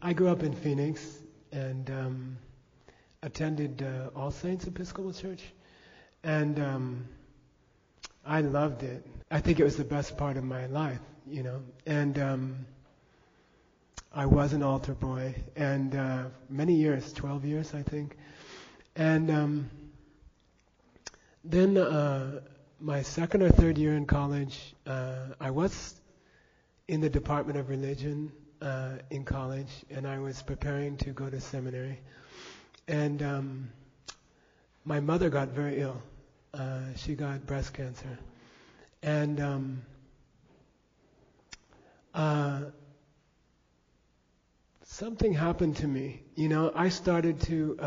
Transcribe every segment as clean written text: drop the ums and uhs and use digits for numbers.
I grew up in Phoenix and attended All Saints Episcopal Church, and I loved it. I think it was the best part of my life, you know. And I was an altar boy, and many years, 12 years, I think. And then my second or third year in college, I was in the Department of Religion in college, and I was preparing to go to seminary. And my mother got very ill. She got breast cancer. And something happened to me. You know, I started to,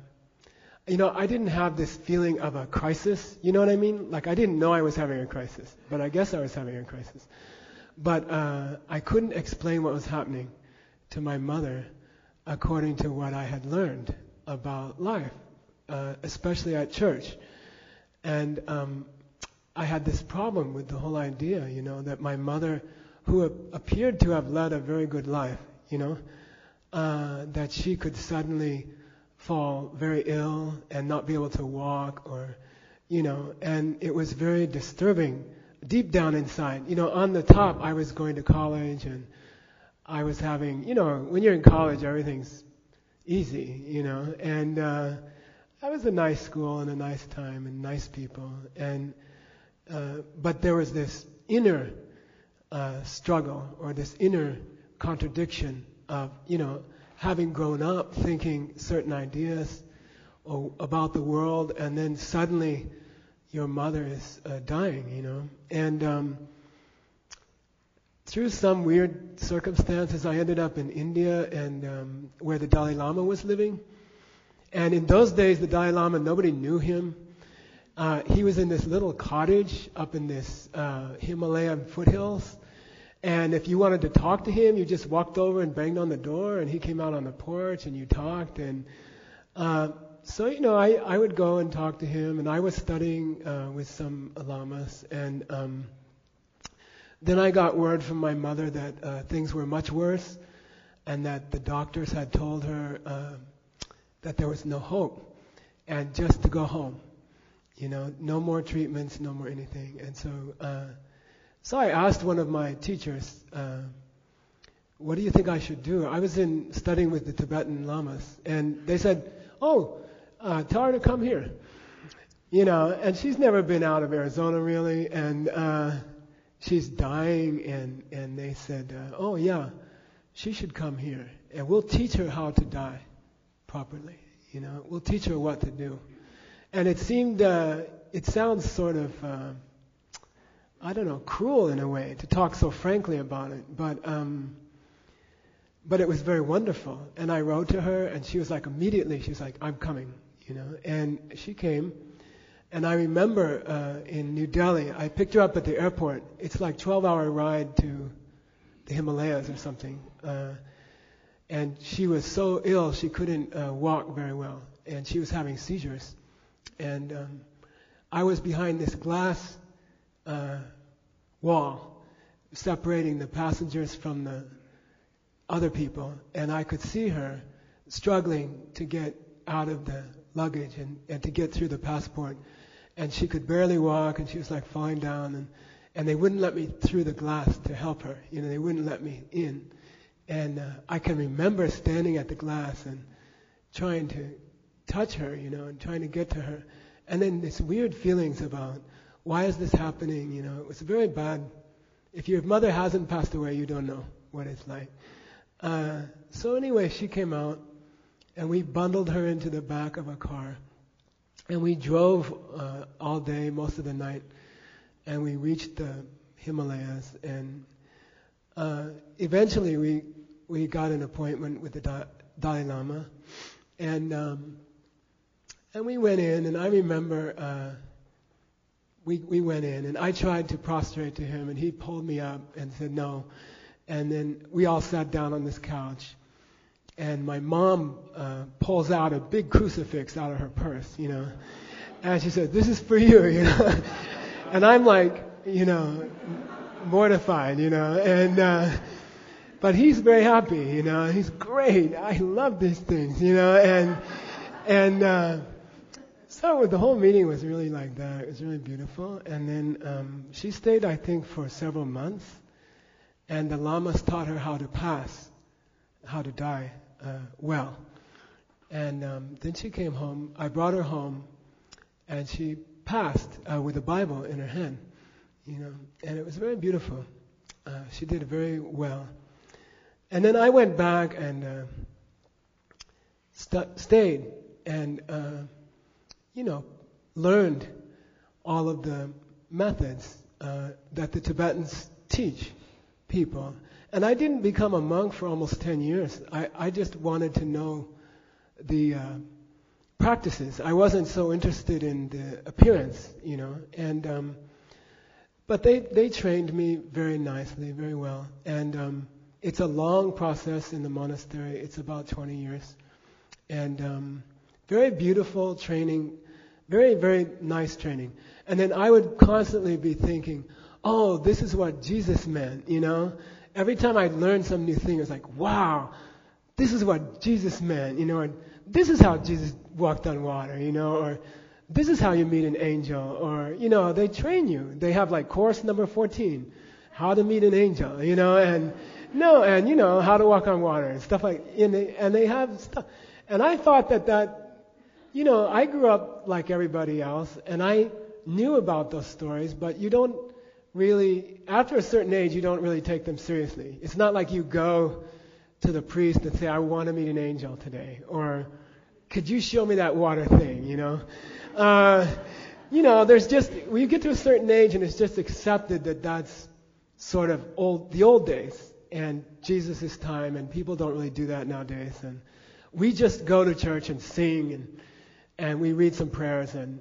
I didn't have this feeling of a crisis. You know what I mean? Like, I didn't know I was having a crisis, but I guess I was having a crisis. But I couldn't explain what was happening to my mother according to what I had learned about life, especially at church. And I had this problem with the whole idea, you know, that my mother, who appeared to have led a very good life, you know, that she could suddenly fall very ill and not be able to walk, or, you know, and it was very disturbing deep down inside. You know, on the top, I was going to college, and I was having, you know, when you're in college, everything's easy, you know, and that was a nice school and a nice time and nice people, and but there was this inner struggle, or this inner contradiction of, you know, having grown up thinking certain ideas about the world, and then suddenly your mother is dying, you know. And through some weird circumstances, I ended up in India, and where the Dalai Lama was living. And in those days, the Dalai Lama, nobody knew him. He was in this little cottage up in this Himalayan foothills. And if you wanted to talk to him, you just walked over and banged on the door, and he came out on the porch, and you talked. And so, you know, I would go and talk to him, and I was studying with some lamas. And then I got word from my mother that things were much worse, and that the doctors had told her that there was no hope, and just to go home. You know, no more treatments, no more anything. And so I asked one of my teachers, what do you think I should do? I was studying with the Tibetan lamas, and they said, tell her to come here. You know, and she's never been out of Arizona really, and she's dying, and they said, she should come here, and we'll teach her how to die properly. You know, we'll teach her what to do. And it seemed, it sounds sort of, cruel in a way to talk so frankly about it, but it was very wonderful. And I wrote to her, and she was like, I'm coming, you know. And she came, and I remember in New Delhi, I picked her up at the airport. It's like 12-hour ride to the Himalayas or something. And she was so ill, she couldn't walk very well, and she was having seizures. And I was behind this glass wall separating the passengers from the other people, and I could see her struggling to get out of the luggage and to get through the passport, and she could barely walk, and she was like falling down, and they wouldn't let me through the glass to help her. You know, they wouldn't let me in. And I can remember standing at the glass and trying to touch her, you know, and trying to get to her. And then this weird feelings about, why is this happening? You know, it was very bad. If your mother hasn't passed away, you don't know what it's like. So anyway, she came out, and we bundled her into the back of a car. And we drove all day, most of the night, and we reached the Himalayas. And eventually we got an appointment with the Dalai Lama. And we went in, and I remember we went in, and I tried to prostrate to him, and he pulled me up and said no. And then we all sat down on this couch, and my mom pulls out a big crucifix out of her purse, you know, and she said, "This is for you," you know. And I'm like, you know, mortified, you know, and But he's very happy, He's great. I love these things, and so the whole meeting was really like that. It was really beautiful. And then she stayed, I think, for several months. And the lamas taught her how to pass, how to die well. And then she came home. I brought her home, and she passed with a Bible in her hand, And it was very beautiful. She did very well. And then I went back and stayed and learned all of the methods that the Tibetans teach people. And I didn't become a monk for almost 10 years. I just wanted to know the practices. I wasn't so interested in the appearance, And but they trained me very nicely, very well. And it's a long process in the monastery. It's about 20 years. And very beautiful training, very, very nice training. And then I would constantly be thinking, oh, this is what Jesus meant, Every time I'd learn some new thing, it was like, wow, this is what Jesus meant, or this is how Jesus walked on water, or this is how you meet an angel, or, they train you. They have like course number 14, how to meet an angel, and how to walk on water and stuff like, and they have stuff. And I thought that, I grew up like everybody else, and I knew about those stories, but you don't really, after a certain age, you don't really take them seriously. It's not like you go to the priest and say, I want to meet an angel today, or could you show me that water thing, there's just, when you get to a certain age and it's just accepted that that's sort of the old days and Jesus' time, and people don't really do that nowadays. And we just go to church and sing and we read some prayers and,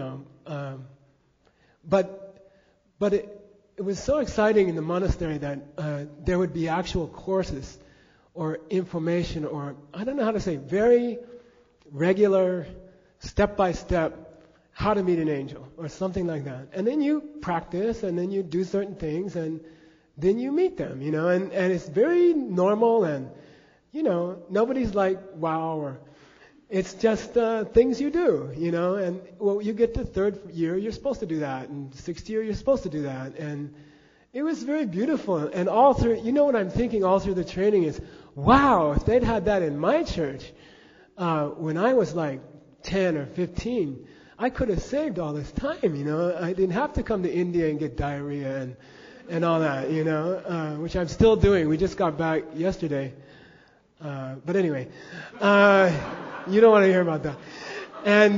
but it was so exciting in the monastery that there would be actual courses or information, or I don't know how to say, very regular, step-by-step, how to meet an angel or something like that. And then you practice and then you do certain things and then you meet them, and it's very normal and, nobody's like, wow, or it's just things you do, and you get to third year, you're supposed to do that, and sixth year, you're supposed to do that, and it was very beautiful. And all through, what I'm thinking all through the training is, wow, if they'd had that in my church when I was like 10 or 15, I could have saved all this time, I didn't have to come to India and get diarrhea and all that, which I'm still doing. We just got back yesterday. But anyway, you don't want to hear about that. And,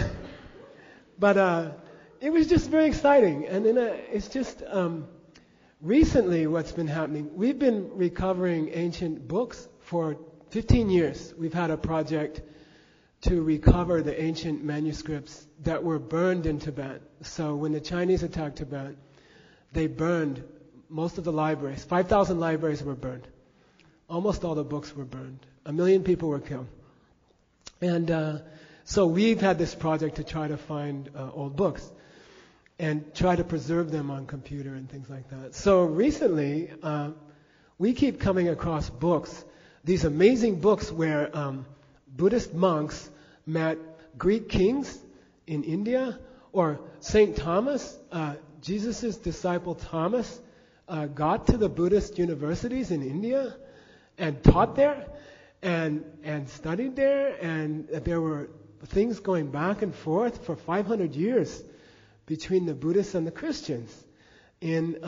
but it was just very exciting. And then it's just, recently what's been happening, we've been recovering ancient books for 15 years. We've had a project to recover the ancient manuscripts that were burned in Tibet. So when the Chinese attacked Tibet, they burned most of the libraries. 5,000 libraries were burned. Almost all the books were burned. 1 million people were killed. And so we've had this project to try to find old books and try to preserve them on computer and things like that. So recently, we keep coming across books, these amazing books where Buddhist monks met Greek kings in India, or St. Thomas, Jesus' disciple Thomas, got to the Buddhist universities in India and taught there and studied there, and there were things going back and forth for 500 years between the Buddhists and the Christians in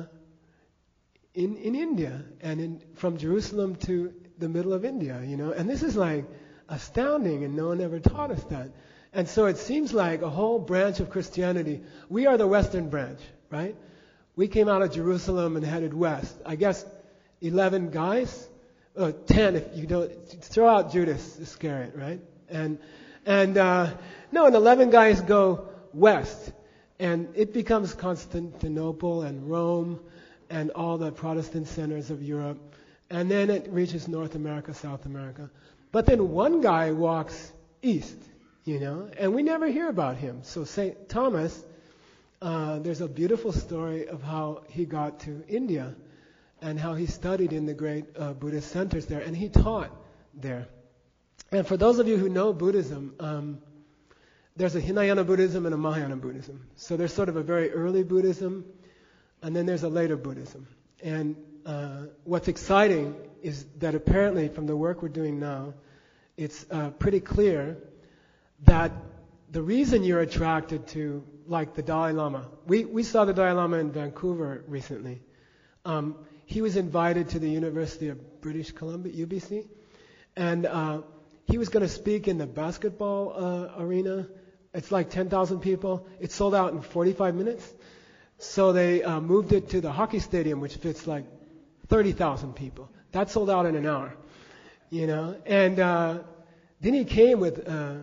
India and from Jerusalem to the middle of India, and this is like astounding, and no one ever taught us that. And so it seems like a whole branch of Christianity. We are the Western branch, right? We came out of Jerusalem and headed west. I guess 11 guys, 10 if you don't throw out Judas Iscariot, right? And 11 guys go west, and it becomes Constantinople and Rome and all the Protestant centers of Europe, and then it reaches North America, South America. But then one guy walks east, and we never hear about him. So St. Thomas, there's a beautiful story of how he got to India. and how he studied in the great Buddhist centers there, and he taught there. And for those of you who know Buddhism, there's a Hinayana Buddhism and a Mahayana Buddhism. So there's sort of a very early Buddhism, and then there's a later Buddhism. And what's exciting is that apparently from the work we're doing now, it's pretty clear that the reason you're attracted to, like the Dalai Lama, we saw the Dalai Lama in Vancouver recently. He was invited to the University of British Columbia, UBC, and he was going to speak in the basketball arena. It's like 10,000 people. It sold out in 45 minutes. So they moved it to the hockey stadium, which fits like 30,000 people. That sold out in an hour, you know. And then he came with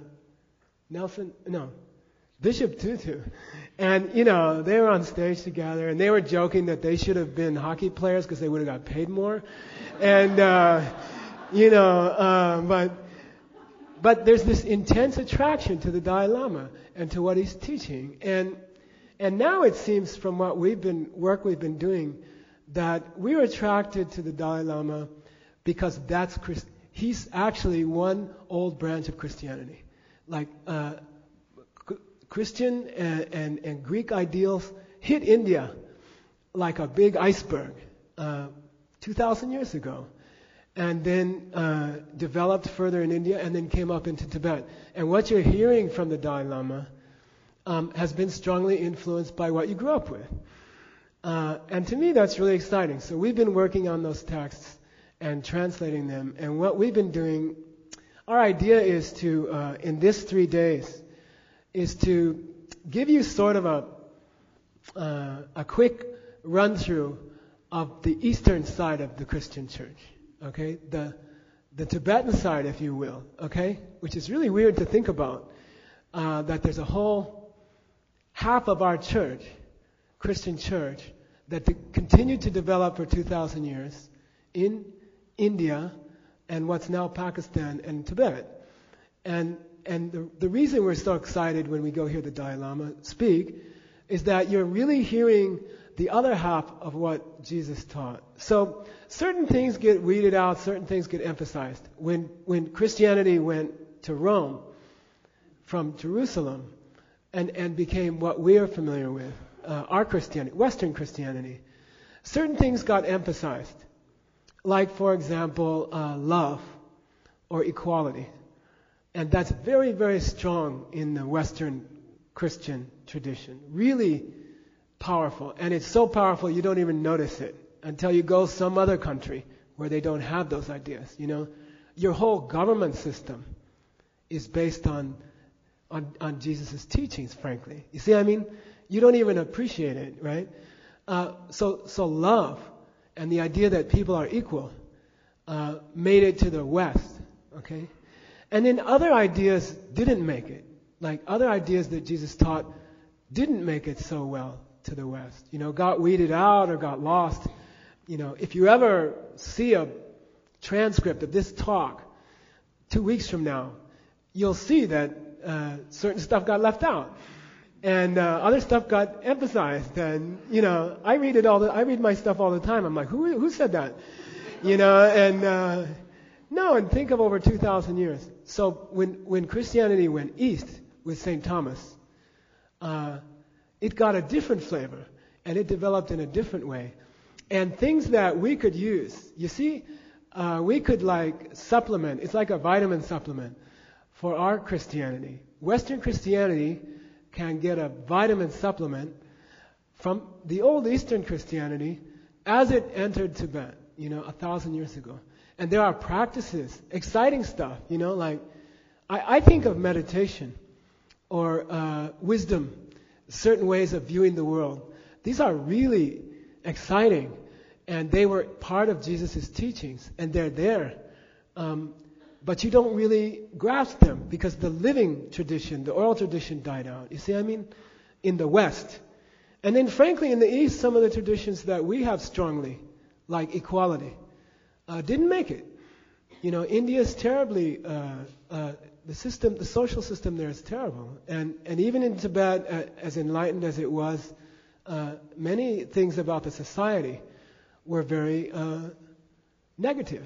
Bishop Tutu. And, you know, they were on stage together, and they were joking that they should have been hockey players because they would have got paid more. And, but there's this intense attraction to the Dalai Lama and to what he's teaching. And now it seems from what we've been doing that we're attracted to the Dalai Lama because he's actually one old branch of Christianity. Like Christian and Greek ideals hit India like a big iceberg 2,000 years ago, and then developed further in India and then came up into Tibet. And what you're hearing from the Dalai Lama has been strongly influenced by what you grew up with. And to me, that's really exciting. So we've been working on those texts and translating them. And what we've been doing, our idea is to, in this 3 days, is to give you sort of a quick run-through of the eastern side of the Christian church. Okay? The Tibetan side, if you will. Okay? Which is really weird to think about. That there's a whole half of our church, Christian church, that continued to develop for 2,000 years in India and what's now Pakistan and Tibet. And the reason we're so excited when we go hear the Dalai Lama speak is that you're really hearing the other half of what Jesus taught. So certain things get weeded out, certain things get emphasized. When Christianity went to Rome from Jerusalem and became what we're familiar with, our Christianity, Western Christianity, certain things got emphasized. Like, for example, love or equality. And that's very, very strong in the Western Christian tradition. Really powerful. And it's so powerful you don't even notice it until you go some other country where they don't have those ideas. You know, your whole government system is based on Jesus' teachings, frankly. You see what I mean? You don't even appreciate it, right? So love and the idea that people are equal made it to the West, okay? And then other ideas didn't make it. Like other ideas that Jesus taught didn't make it so well to the West. You know, got weeded out or got lost. You know, if you ever see a transcript of this talk 2 weeks from now, you'll see that certain stuff got left out. And other stuff got emphasized. And, you know, I read my stuff all the time. I'm like, who said that? You know, and and think of over 2,000 years. So when Christianity went east with St. Thomas, it got a different flavor. And it developed in a different way. And things that we could use, you see, we could like supplement. It's like a vitamin supplement for our Christianity. Western Christianity can get a vitamin supplement from the old Eastern Christianity as it entered Tibet, 1,000 years ago. And there are practices, exciting stuff, like I think of meditation or wisdom, certain ways of viewing the world. These are really exciting, and they were part of Jesus' teachings, and they're there. But you don't really grasp them because the living tradition, the oral tradition died out. You see what I mean? In the West. And then frankly in the East, some of the traditions that we have strongly, like equality, didn't make it. India is terribly, the social system there is terrible. And even in Tibet, as enlightened as it was, many things about the society were very negative.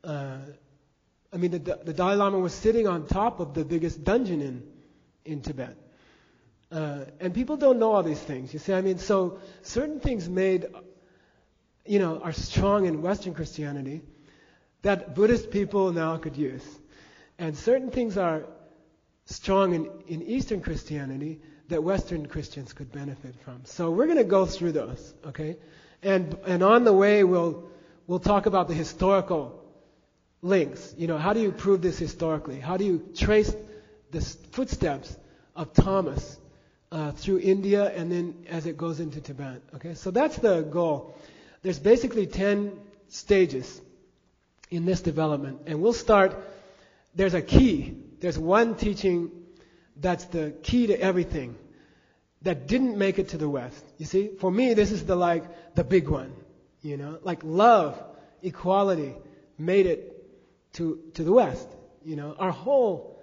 The Dalai Lama was sitting on top of the biggest dungeon in Tibet. And people don't know all these things. You see, so certain things are strong in Western Christianity that Buddhist people now could use. And certain things are strong in Eastern Christianity that Western Christians could benefit from. So we're going to go through those, okay? And on the way, we'll talk about the historical links. How do you prove this historically? How do you trace the footsteps of Thomas through India and then as it goes into Tibet? Okay, so that's the goal. There's basically 10 stages in this development, and we'll start. There's a key. There's one teaching that's the key to everything that didn't make it to the West. You see, for me, this is the big one. Like love, equality made it to the West. Our whole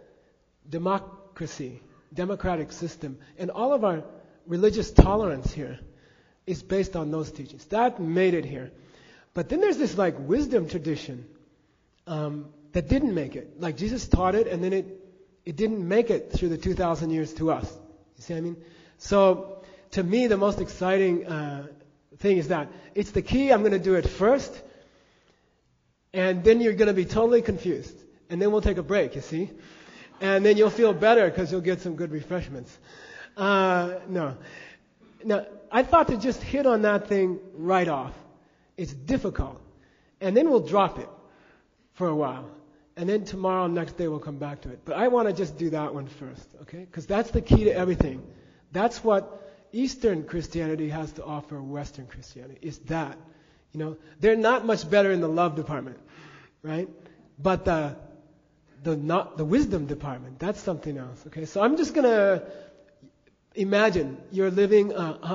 democratic system, and all of our religious tolerance here is based on those teachings. That made it here. But then there's this wisdom tradition that didn't make it. Like Jesus taught it, and then it didn't make it through the 2,000 years to us. You see what I mean? So to me, the most exciting thing is that it's the key. I'm going to do it first, and then you're going to be totally confused, and then we'll take a break. You see, and then you'll feel better because you'll get some good refreshments. No, I thought to just hit on that thing right off. It's difficult, and then we'll drop it for a while, and then tomorrow, next day, we'll come back to it. But I want to just do that one first, okay? Because that's the key to everything. That's what Eastern Christianity has to offer Western Christianity, is that. They're not much better in the love department, right? But the wisdom department, that's something else, okay? So I'm just going to imagine you're living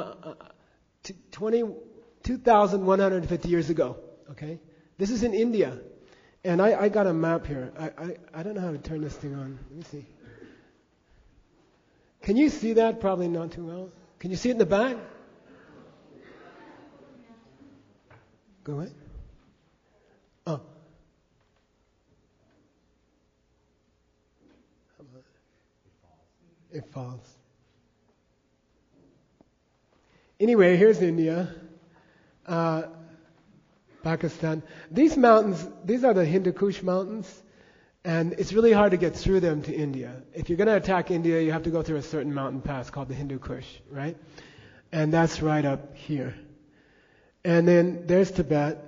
2,150 years ago, okay? This is in India. And I got a map here. I don't know how to turn this thing on. Let me see. Can you see that? Probably not too well. Can you see it in the back? Go ahead. Oh. It falls. Anyway, here's India. Pakistan. These mountains, these are the Hindu Kush mountains, and it's really hard to get through them to India. If you're going to attack India, you have to go through a certain mountain pass called the Hindu Kush, right? And that's right up here. And then there's Tibet.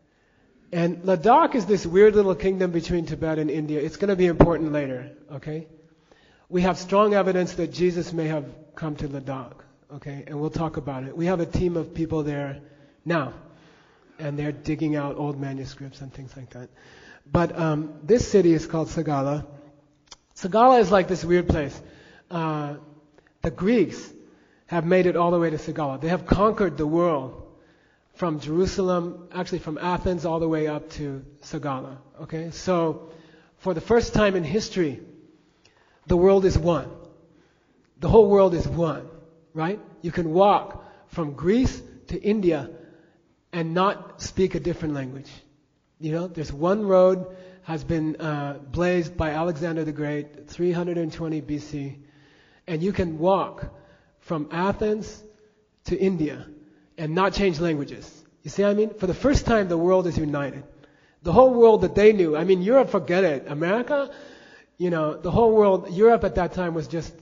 And Ladakh is this weird little kingdom between Tibet and India. It's going to be important later, okay? We have strong evidence that Jesus may have come to Ladakh, okay? And we'll talk about it. We have a team of people there now. And they're digging out old manuscripts and things like that. But this city is called Sagala. Sagala is like this weird place. The Greeks have made it all the way to Sagala. They have conquered the world from Jerusalem, actually from Athens all the way up to Sagala. Okay, so for the first time in history, the world is one. The whole world is one, right? You can walk from Greece to India and not speak a different language. There's one road has been blazed by Alexander the Great, 320 BC, and you can walk from Athens to India and not change languages. You see what I mean? For the first time, the world is united. The whole world that they knew, Europe, forget it. America, the whole world, Europe at that time was just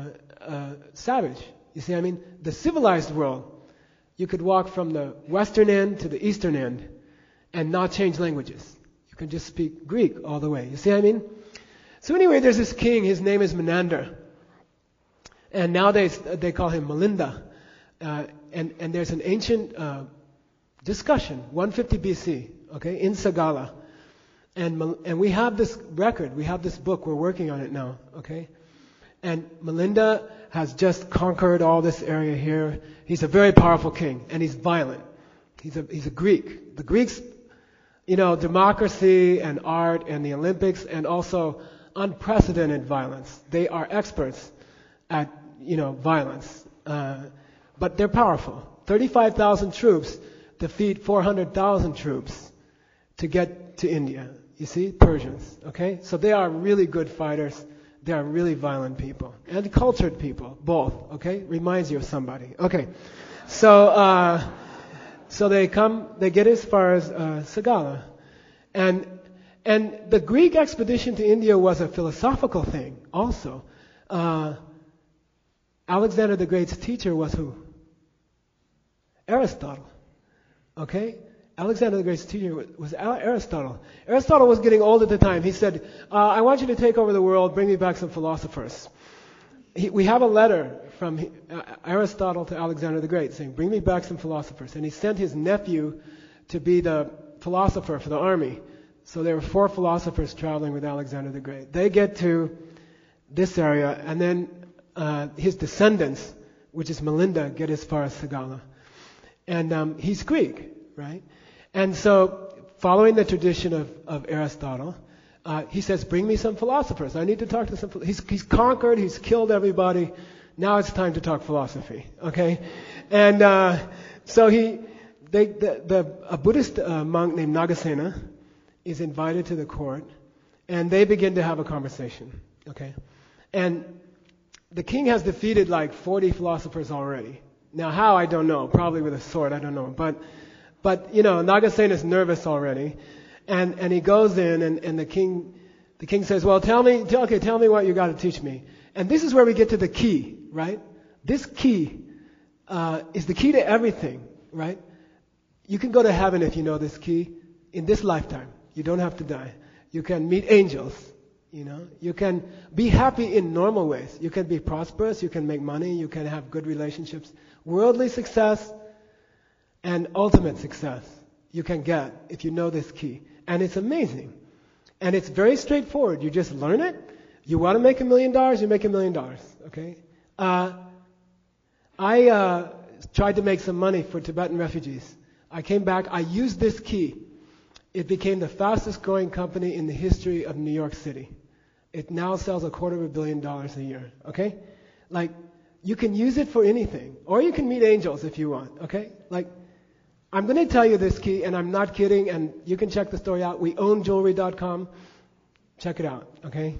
savage. You see what I mean? The civilized world, you could walk from the western end to the eastern end and not change languages. You can just speak Greek all the way. You see what I mean? So anyway, there's this king. His name is Menander. And nowadays they call him Milinda. And there's an ancient discussion, 150 BC, okay, in Sagala. And we have this record. We have this book. We're working on it now, okay? And Milinda has just conquered all this area here. He's a very powerful king, and he's violent. He's a Greek. The Greeks, democracy and art and the Olympics and also unprecedented violence. They are experts at, violence. But they're powerful. 35,000 troops. defeat 400,000 troops to get to India. You see, Persians, okay? So they are really good fighters. They are really violent people. And cultured people, both, okay? Reminds you of somebody. Okay. So they get as far as Sagala. And the Greek expedition to India was a philosophical thing also. Alexander the Great's teacher was who? Aristotle. Okay? Alexander the Great's teacher was Aristotle. Aristotle was getting old at the time. He said, I want you to take over the world, bring me back some philosophers. We have a letter from Aristotle to Alexander the Great saying, bring me back some philosophers. And he sent his nephew to be the philosopher for the army. So there were 4 philosophers traveling with Alexander the Great. They get to this area, and then his descendants, which is Milinda, get as far as Sagala. And he's Greek, right? And so, following the tradition of Aristotle, he says, bring me some philosophers. I need to talk to some philosophers. He's conquered, he's killed everybody. Now it's time to talk philosophy, okay? And so a Buddhist monk named Nagasena is invited to the court, and they begin to have a conversation, okay? And the king has defeated like 40 philosophers already. Now how, I don't know. Probably with a sword, I don't know. But you know, Nagasena is nervous already. And he goes in, and the king says, well, tell me what you got to teach me. And this is where we get to the key, right? This key is the key to everything, right? You can go to heaven if you know this key in this lifetime. You don't have to die. You can meet angels, you know. You can be happy in normal ways. You can be prosperous. You can make money. You can have good relationships. Worldly success and ultimate success you can get if you know this key. And it's amazing. And it's very straightforward. You just learn it. You want to make $1 million, you make $1 million. Okay? I tried to make some money for Tibetan refugees. I came back. I used this key. It became the fastest growing company in the history of New York City. It now sells $250 million a year. Okay? Like, you can use it for anything. Or you can meet angels if you want. Okay? Like, I'm going to tell you this key, and I'm not kidding, and you can check the story out. We own jewelry.com. Check it out, okay?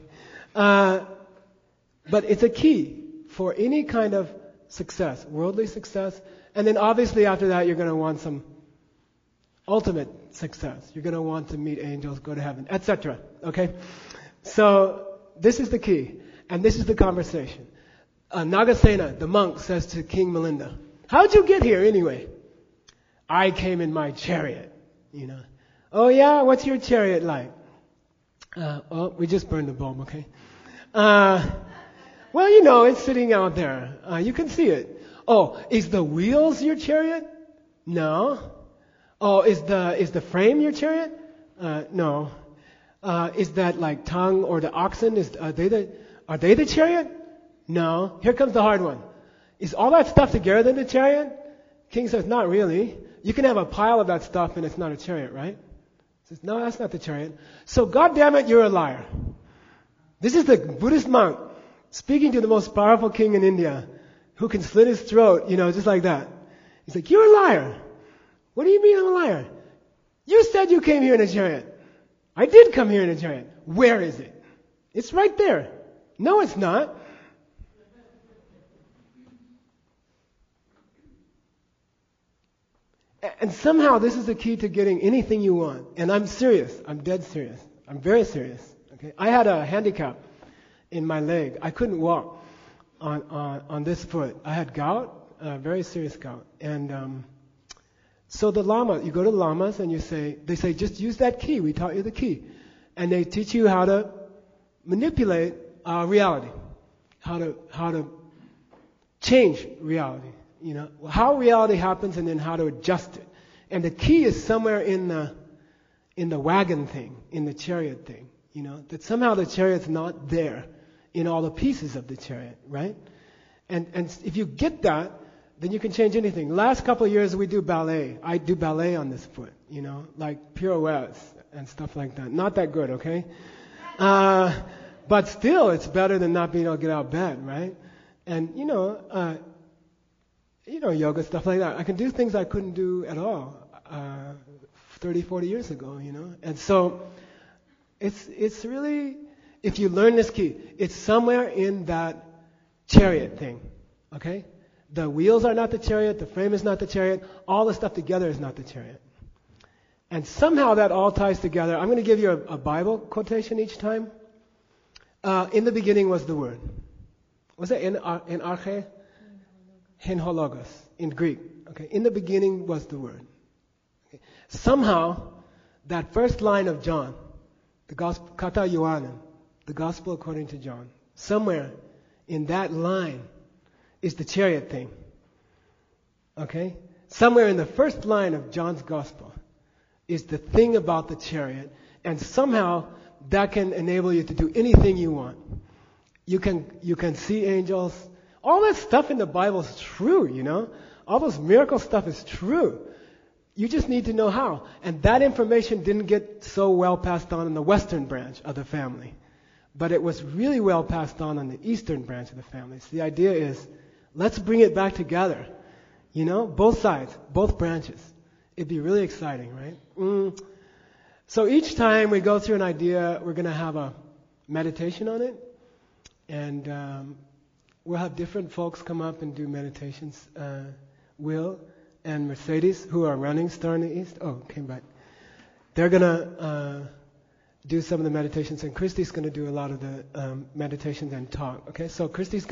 But it's a key for any kind of success, worldly success. And then obviously after that, you're going to want some ultimate success. You're going to want to meet angels, go to heaven, etc. Okay? So this is the key, and this is the conversation. Nagasena, the monk, says to King Milinda, how'd you get here anyway? I came in my chariot, you know. Oh yeah? What's your chariot like? We just burned the bulb, okay? Well, you know, it's sitting out there. You can see it. Oh, is the wheels your chariot? No. Oh, is the frame your chariot? No. Is that like tongue or the oxen? Are they the chariot? No. Here comes the hard one. Is all that stuff together in the chariot? King says, not really. You can have a pile of that stuff and it's not a chariot, right? He says, no, that's not the chariot. So, God damn it, you're a liar. This is the Buddhist monk speaking to the most powerful king in India who can slit his throat, you know, just like that. He's like, you're a liar. What do you mean I'm a liar? You said you came here in a chariot. I did come here in a chariot. Where is it? It's right there. No, it's not. And somehow this is the key to getting anything you want. And I'm serious. I'm dead serious. I'm very serious. Okay? I had a handicap in my leg. I couldn't walk on this foot. I had gout, very serious gout. And so the Lama, you go to the Lamas and they say, just use that key. We taught you the key. And they teach you how to manipulate reality. How to change reality. You know, how reality happens and then how to adjust it. And the key is somewhere in the wagon thing, in the chariot thing. You know, that somehow the chariot's not there in all the pieces of the chariot, right? And if you get that, then you can change anything. Last couple of years we do ballet. I do ballet on this foot, you know, like pirouettes and stuff like that. Not that good, okay? But still, it's better than not being able to get out of bed, right? And, yoga, stuff like that. I can do things I couldn't do at all 30, 40 years ago, you know. And so it's really, if you learn this key, it's somewhere in that chariot thing, okay? The wheels are not the chariot, the frame is not the chariot, all the stuff together is not the chariot. And somehow that all ties together. I'm going to give you a Bible quotation each time. In the beginning was the Word. Was it in arche? Henhologos, in Greek. Okay, in the beginning was the Word. Okay. Somehow, that first line of John, the Gospel, Kata Ioannan, the Gospel according to John, somewhere in that line is the chariot thing. Okay? Somewhere in the first line of John's Gospel is the thing about the chariot, and somehow that can enable you to do anything you want. You can see angels. All that stuff in the Bible is true, you know. All those miracle stuff is true. You just need to know how. And that information didn't get so well passed on in the Western branch of the family. But it was really well passed on in the Eastern branch of the family. So the idea is, let's bring it back together. You know, both sides, both branches. It'd be really exciting, right? So each time we go through an idea, we're going to have a meditation on it. And we'll have different folks come up and do meditations. Will and Mercedes, who are running Star in the East. Oh, came back. They're going to do some of the meditations, and Christy's going to do a lot of the meditations and talk. Okay, so Christy's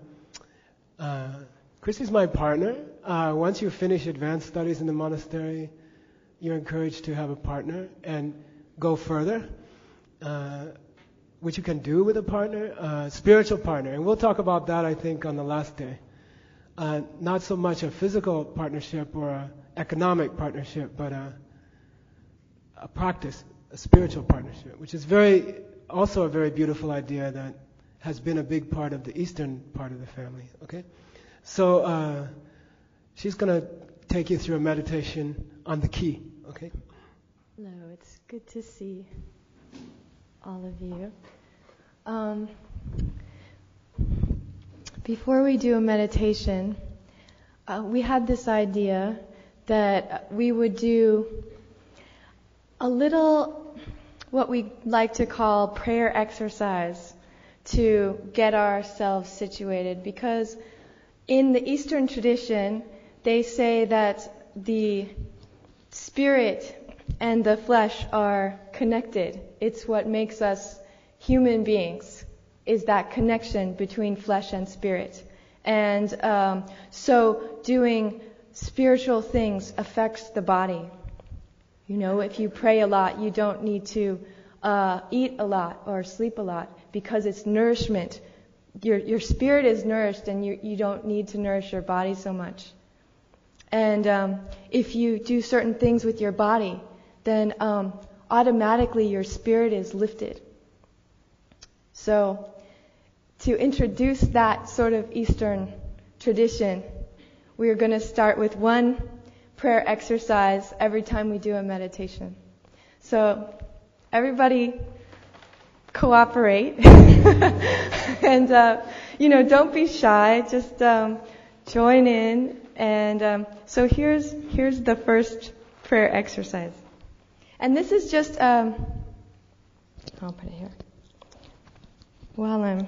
my partner. Once you finish advanced studies in the monastery, you're encouraged to have a partner and go further, which you can do with a partner, spiritual partner. And we'll talk about that, I think, on the last day. Not so much a physical partnership or an economic partnership, but a practice, a spiritual partnership, which is also a very beautiful idea that has been a big part of the Eastern part of the family. Okay, so she's going to take you through a meditation on the key. Okay. No, it's good to see all of you. Before we do a meditation, we had this idea that we would do a little, what we like to call prayer exercise to get ourselves situated, because in the Eastern tradition, they say that the spirit and the flesh are connected. It's what makes us human beings, is that connection between flesh and spirit. And so doing spiritual things affects the body. You know, if you pray a lot, you don't need to eat a lot or sleep a lot, because it's nourishment. Your spirit is nourished, and you don't need to nourish your body so much. And if you do certain things with your body, then automatically your spirit is lifted. So to introduce that sort of Eastern tradition, we are going to start with one prayer exercise every time we do a meditation. So everybody cooperate. And, don't be shy. Just join in. And so here's the first prayer exercise. And this is just, I'll put it here. While I'm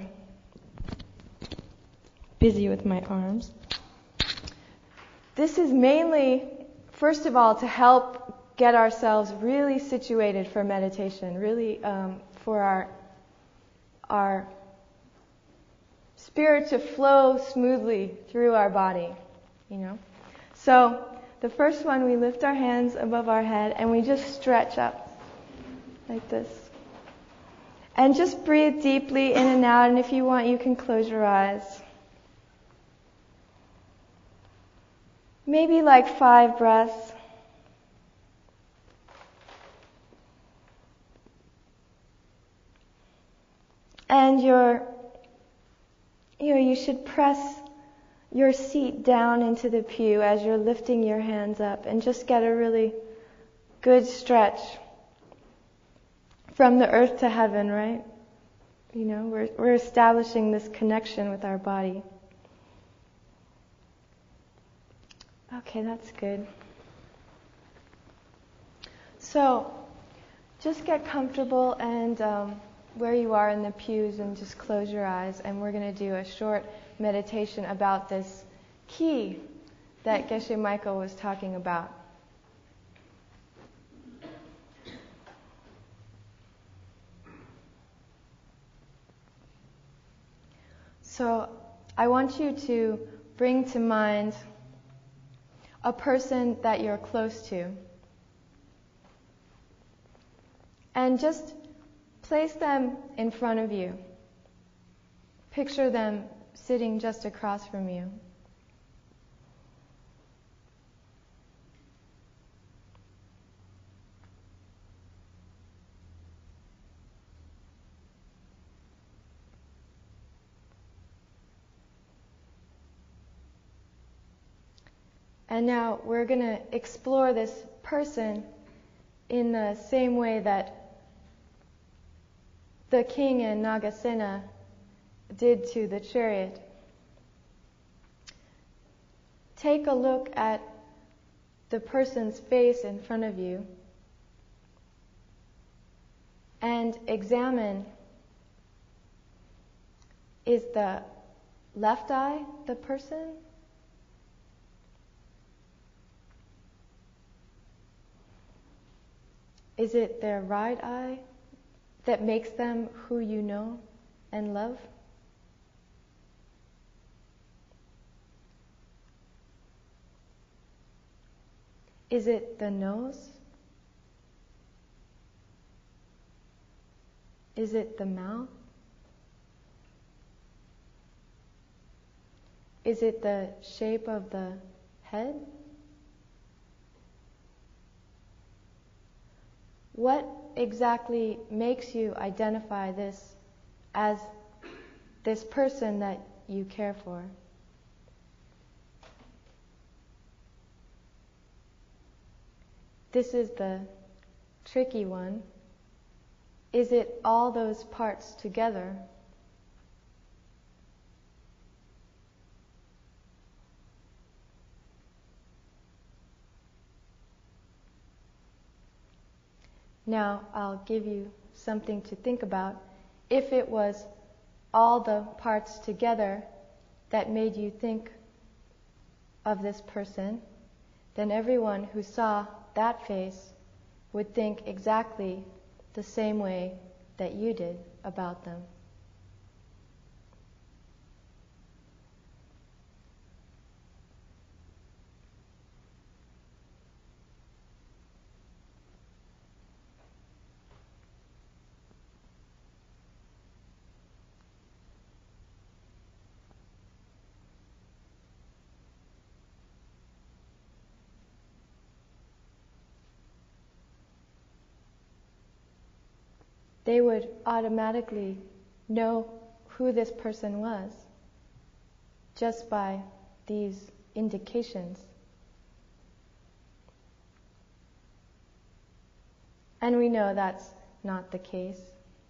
busy with my arms. This is mainly, first of all, to help get ourselves really situated for meditation, really for our spirit to flow smoothly through our body, you know. So the first one, we lift our hands above our head and we just stretch up like this. And just breathe deeply in and out, and if you want, you can close your eyes. Maybe like 5 breaths. And you should press your seat down into the pew as you're lifting your hands up, and just get a really good stretch from the earth to heaven, right? You know, we're establishing this connection with our body. Okay, that's good. So just get comfortable and where you are in the pews and just close your eyes, and we're going to do a short meditation about this key that Geshe Michael was talking about. So I want you to bring to mind a person that you're close to. And just place them in front of you. Picture them sitting just across from you. And now we're going to explore this person in the same way that the king and Nagasena did to the chariot. Take a look at the person's face in front of you and examine, is the left eye the person? Is it their right eye that makes them who you know and love? Is it the nose? Is it the mouth? Is it the shape of the head? What exactly makes you identify this as this person that you care for? This is the tricky one. Is it all those parts together? Now I'll give you something to think about. If it was all the parts together that made you think of this person, then everyone who saw that face would think exactly the same way that you did about them. They would automatically know who this person was just by these indications. And we know that's not the case.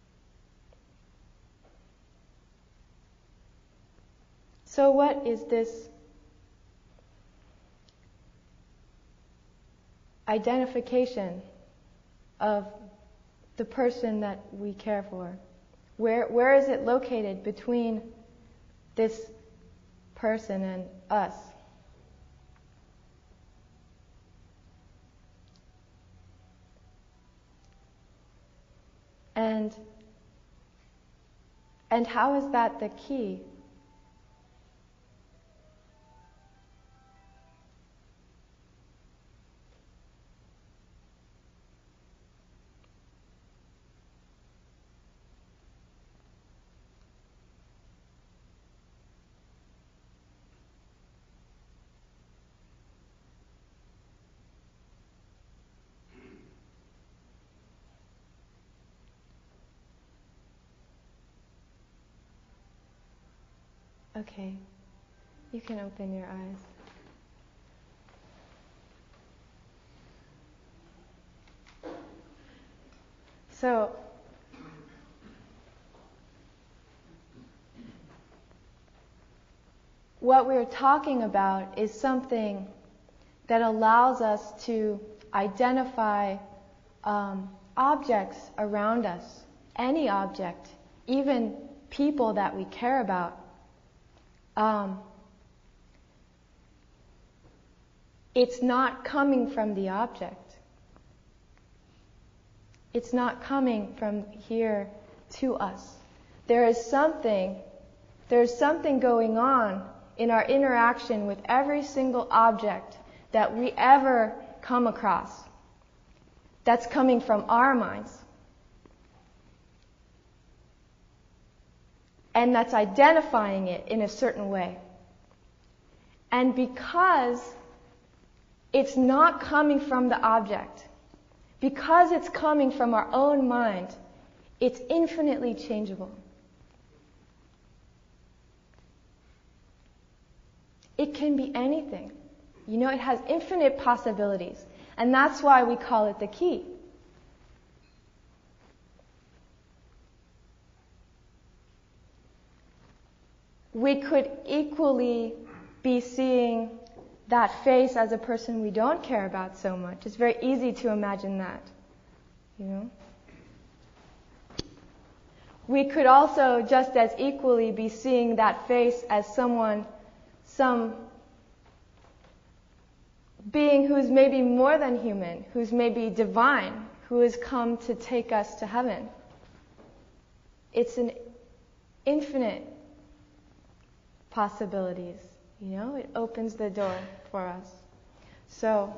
So what is this identification of the person that we care for? Where is it located between this person and us? And how is that the key? Okay, you can open your eyes. So, what we're talking about is something that allows us to identify objects around us, any object, even people that we care about, it's not coming from the object. It's not coming from here to us. There's something going on in our interaction with every single object that we ever come across that's coming from our minds. And that's identifying it in a certain way. And because it's not coming from the object, because it's coming from our own mind, it's infinitely changeable. It can be anything. It has infinite possibilities. And that's why we call it the key. We could equally be seeing that face as a person we don't care about so much. It's very easy to imagine that. We could also just as equally be seeing that face as some being who's maybe more than human, who's maybe divine, who has come to take us to heaven. It's an infinite possibilities. It opens the door for us. So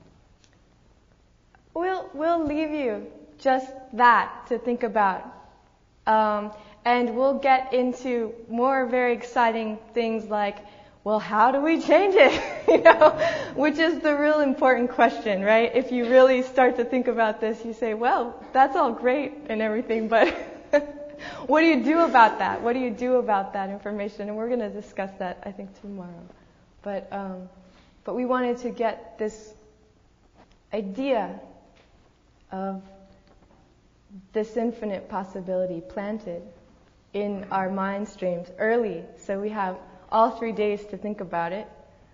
we'll leave you just that to think about. And we'll get into more very exciting things like, well, how do we change it? Which is the real important question, right? If you really start to think about this, you say, well, that's all great and everything, but what do you do about that? What do you do about that information? And we're going to discuss that, I think, tomorrow. But we wanted to get this idea of this infinite possibility planted in our mind streams early, so we have all 3 days to think about it.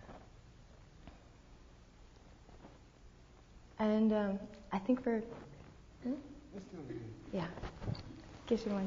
And I think we're... Yeah. Give you one.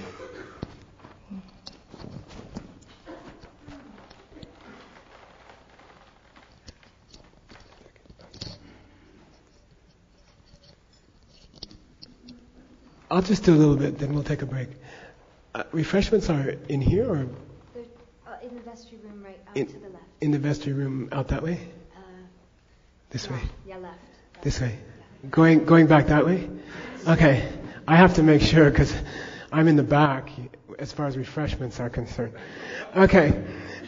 I'll just do a little bit, then we'll take a break. Refreshments are in here or? In the vestry room right out to the left. In the vestry room out that way? This way? Yeah, left. This way? Yeah. Going back that way? Okay. I have to make sure because I'm in the back as far as refreshments are concerned. Okay.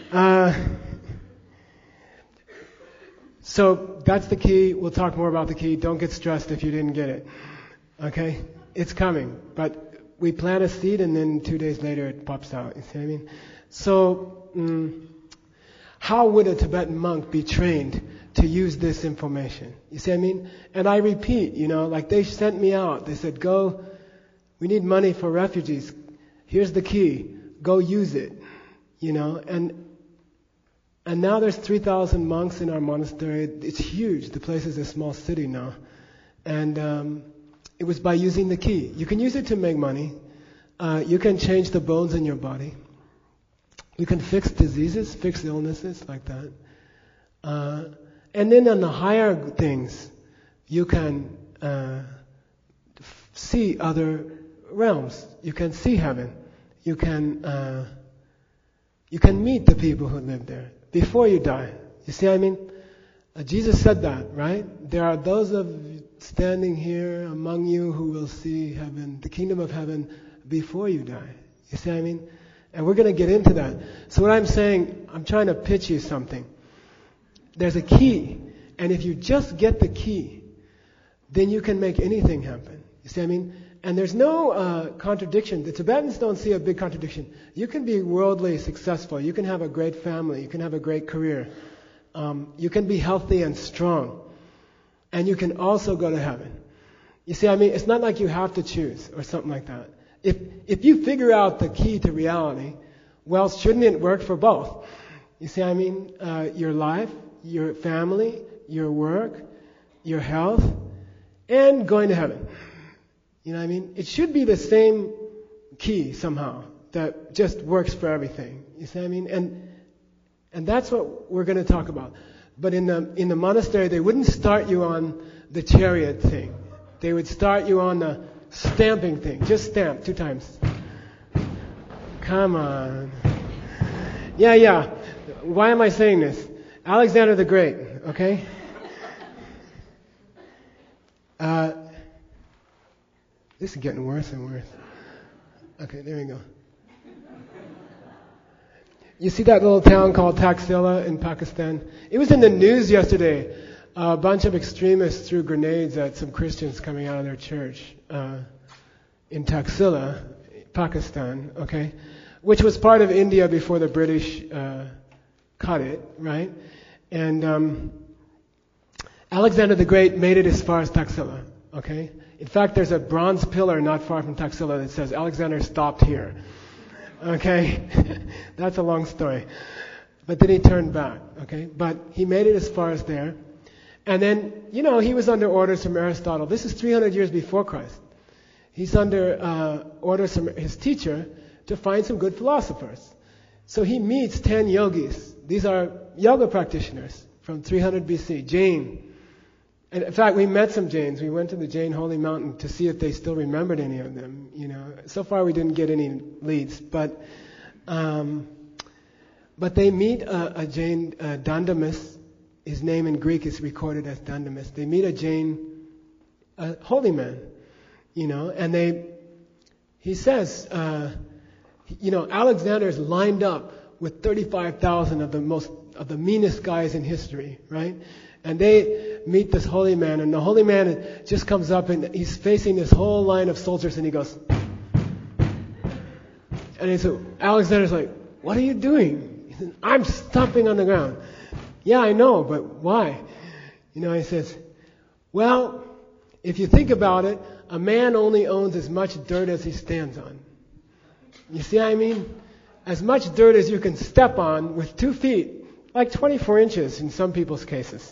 So that's the key. We'll talk more about the key. Don't get stressed if you didn't get it. Okay? It's coming. But we plant a seed and then 2 days later it pops out. You see what I mean? So, how would a Tibetan monk be trained to use this information? You see what I mean? And I repeat, like they sent me out. They said, go, we need money for refugees. Here's the key. Go use it. And now there's 3,000 monks in our monastery. It's huge. The place is a small city now. And it was by using the key. You can use it to make money. You can change the bones in your body. You can fix diseases, fix illnesses like that. And then on the higher things, you can see other realms. You can see heaven. You can meet the people who live there before you die. You see what I mean? Jesus said that, right? There are those of standing here among you who will see heaven, the kingdom of heaven, before you die. You see what I mean? And we're going to get into that. So what I'm saying, I'm trying to pitch you something. There's a key. And if you just get the key, then you can make anything happen. You see what I mean? And there's no contradiction. The Tibetans don't see a big contradiction. You can be worldly successful. You can have a great family. You can have a great career. You can be healthy and strong. And you can also go to heaven. You see what I mean? It's not like you have to choose or something like that. If you figure out the key to reality, well, shouldn't it work for both? You see what I mean? Your life, your family, your work, your health, and going to heaven. You know what I mean? It should be the same key somehow that just works for everything. You see what I mean? And that's what we're going to talk about. But in the monastery, they wouldn't start you on the chariot thing. They would start you on the stamping thing. Just stamp 2 times. Come on. Yeah. Why am I saying this? Alexander the Great, okay? This is getting worse and worse. Okay, there we go. You see that little town called Taxila in Pakistan? It was in the news yesterday. A bunch of extremists threw grenades at some Christians coming out of their church in Taxila, Pakistan, okay? Which was part of India before the British cut it, right? And Alexander the Great made it as far as Taxila, okay? In fact, there's a bronze pillar not far from Taxila that says Alexander stopped here. Okay? That's a long story. But then he turned back, okay? But he made it as far as there. And then, he was under orders from Aristotle. This is 300 years before Christ. He's under orders from his teacher to find some good philosophers. So he meets 10 yogis. These are yoga practitioners from 300 BC, Jain. And in fact, we met some Jains. We went to the Jain Holy Mountain to see if they still remembered any of them. So far we didn't get any leads, but they meet a Jain, Dandamas. His name in Greek is recorded as Dandamas. They meet a Jain, holy man, and he says, Alexander is lined up with 35,000 of the meanest guys in history, right? And they meet this holy man, and the holy man just comes up and he's facing this whole line of soldiers, and he goes, and so Alexander's like, "What are you doing?" He says, "I'm stomping on the ground." "Yeah, I know, but why?" He says, "Well, if you think about it, a man only owns as much dirt as he stands on. You see what I mean? As much dirt as you can step on with 2 feet, like 24 inches in some people's cases.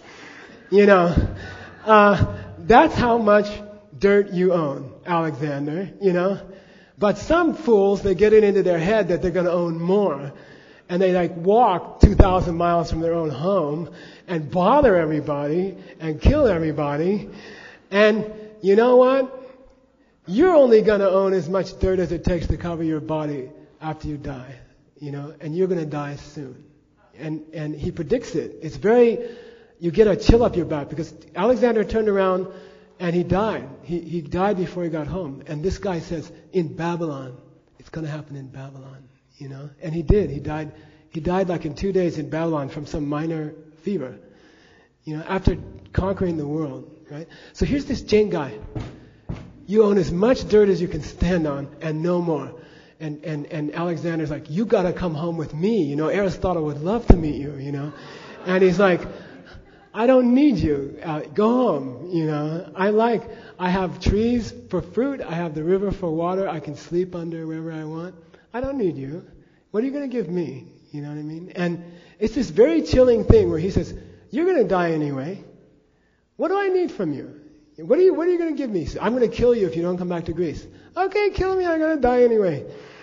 That's how much dirt you own, Alexander, But some fools, they get it into their head that they're going to own more. And they walk 2,000 miles from their own home and bother everybody and kill everybody. And you know what? You're only going to own as much dirt as it takes to cover your body after you die, and you're going to die soon." And he predicts it. It's you get a chill up your back because Alexander turned around and he died. He died before he got home. And this guy says, in Babylon, it's going to happen in Babylon, And he did. He died like in 2 days in Babylon from some minor fever, after conquering the world, right? So here's this Jain guy. You own as much dirt as you can stand on and no more. And Alexander's like, "You got to come home with me. Aristotle would love to meet you, And he's like, "I don't need you. Go home. I have trees for fruit. I have the river for water. I can sleep under wherever I want. I don't need you. What are you going to give me?" You know what I mean? And it's this very chilling thing where he says, "You're going to die anyway. What do I need from you? What are you going to give me?" "I'm going to kill you if you don't come back to Greece." "Okay, kill me. I'm going to die anyway.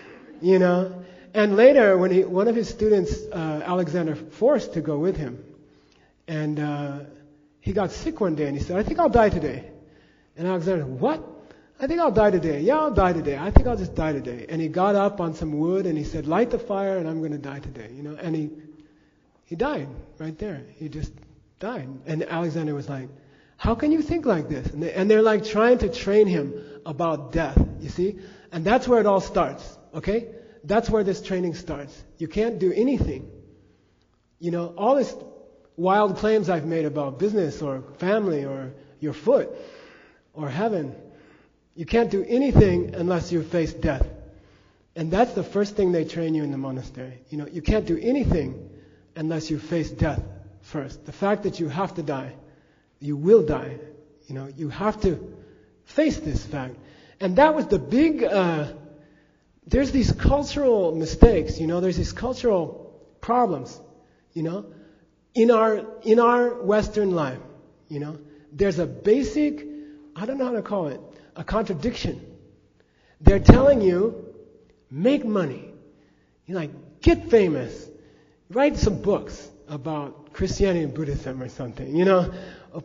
And later, when one of his students, Alexander, forced to go with him, and he got sick one day, and he said, "I think I'll die today." And Alexander, "What? I think I'll die today. Yeah, I'll die today. I think I'll just die today." And he got up on some wood, and he said, "Light the fire, and I'm going to die today." And he died right there. He just died. And Alexander was like, "How can you think like this?" And they're trying to train him about death, you see? And that's where it all starts, okay? That's where this training starts. You can't do anything. All this wild claims I've made about business or family or your foot or heaven, you can't do anything unless you face death. And that's the first thing they train you in the monastery. You can't do anything unless you face death first. The fact that you have to die. You will die. You have to face this fact. And that was the big, there's these cultural mistakes, there's these cultural problems, in our Western life, there's a basic I don't know how to call it, a contradiction. They're telling you, make money. You're like, get famous. Write some books about Christianity and Buddhism or something, you know.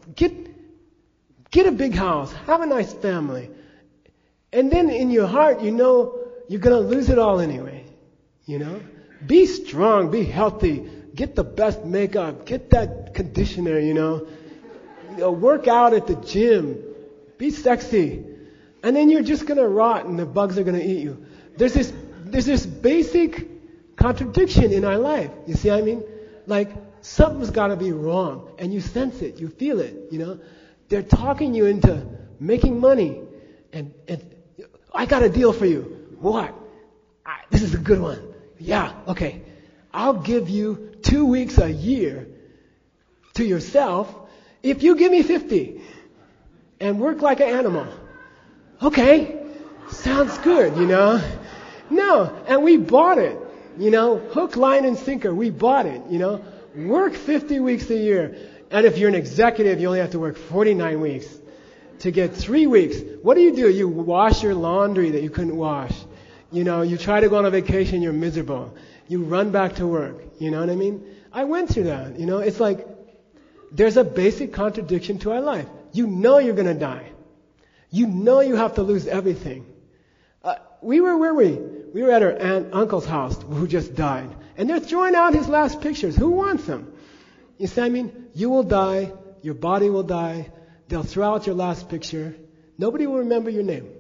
Get a big house. Have a nice family. And then in your heart, you know you're going to lose it all anyway, you know. Be strong. Be healthy. Get the best makeup. Get that conditioner, you know. Work out at the gym. Be sexy. And then you're just going to rot and the bugs are going to eat you. There's this basic contradiction in our life. You see what I mean? Like, something's got to be wrong. And you sense it. You feel it, you know. They're talking you into making money. And I got a deal for you. What? This is a good one. Yeah, okay. I'll give you 2 weeks a year to yourself if you give me 50 and work like an animal. Okay, sounds good, you know. No, and we bought it, you know, hook, line, and sinker. We bought it, you know. Work 50 weeks a year. And if you're an executive, you only have to work 49 weeks to get 3 weeks. What do? You wash your laundry that you couldn't wash. You know, you try to go on a vacation, you're miserable. You run back to work. You know what I mean? I went through that. You know, it's like there's a basic contradiction to our life. You know you're going to die. You know you have to lose everything. Where were we? We were at our uncle's house who just died. And they're throwing out his last pictures. Who wants them? You see what I mean? You will die. Your body will die. They'll throw out your last picture. Nobody will remember your name.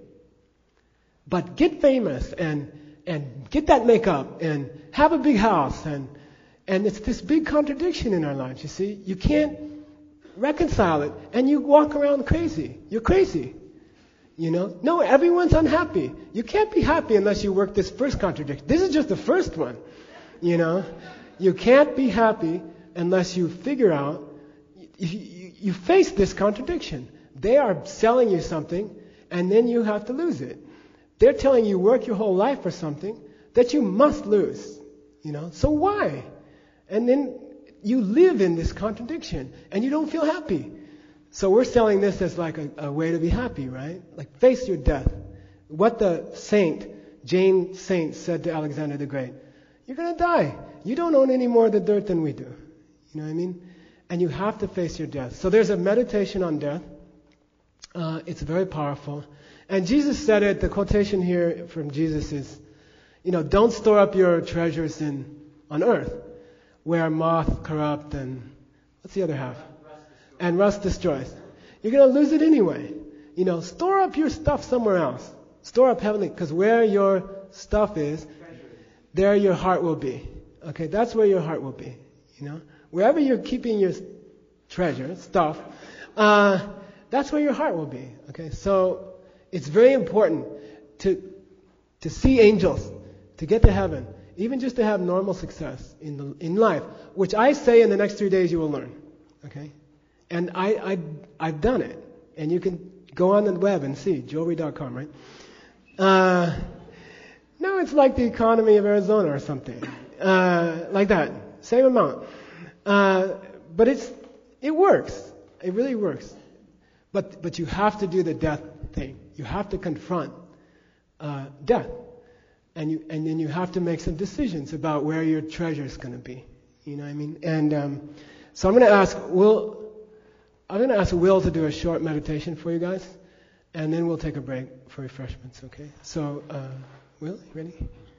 But get famous and get that makeup and have a big house and it's this big contradiction in our lives, you see. You can't reconcile it and you walk around crazy. You're crazy. You know? No, everyone's unhappy. You can't be happy unless you work this first contradiction. This is just the first one. You know? You can't be happy unless you figure out, you face this contradiction. They are selling you something and then you have to lose it. They're telling you work your whole life for something that you must lose, you know. So why? And then you live in this contradiction and you don't feel happy. So we're selling this as like a way to be happy, right? Like face your death. What the Jane Saint said to Alexander the Great. You're going to die. You don't own any more of the dirt than we do. You know what I mean? And you have to face your death. So there's a meditation on death. It's very powerful. And Jesus said it, the quotation here from Jesus is, you know, don't store up your treasures on earth, where moth corrupt and, what's the other half? And rust destroys. You're going to lose it anyway. You know, store up your stuff somewhere else. Store up heavenly, because where your stuff is, there your heart will be. Okay, that's where your heart will be. You know, wherever you're keeping your treasure, stuff, that's where your heart will be. Okay, so it's very important to see angels, to get to heaven, even just to have normal success in life, which I say in the next 3 days you will learn. Okay, and I've done it, and you can go on the web and see jewelry.com, right? No, it's like the economy of Arizona or something, like that, same amount, but it works. It really works. But you have to do the death thing. You have to confront death, and then you have to make some decisions about where your treasure is going to be. You know what I mean? And so I'm going to ask Will to do a short meditation for you guys, and then we'll take a break for refreshments. Okay? So, Will, you ready?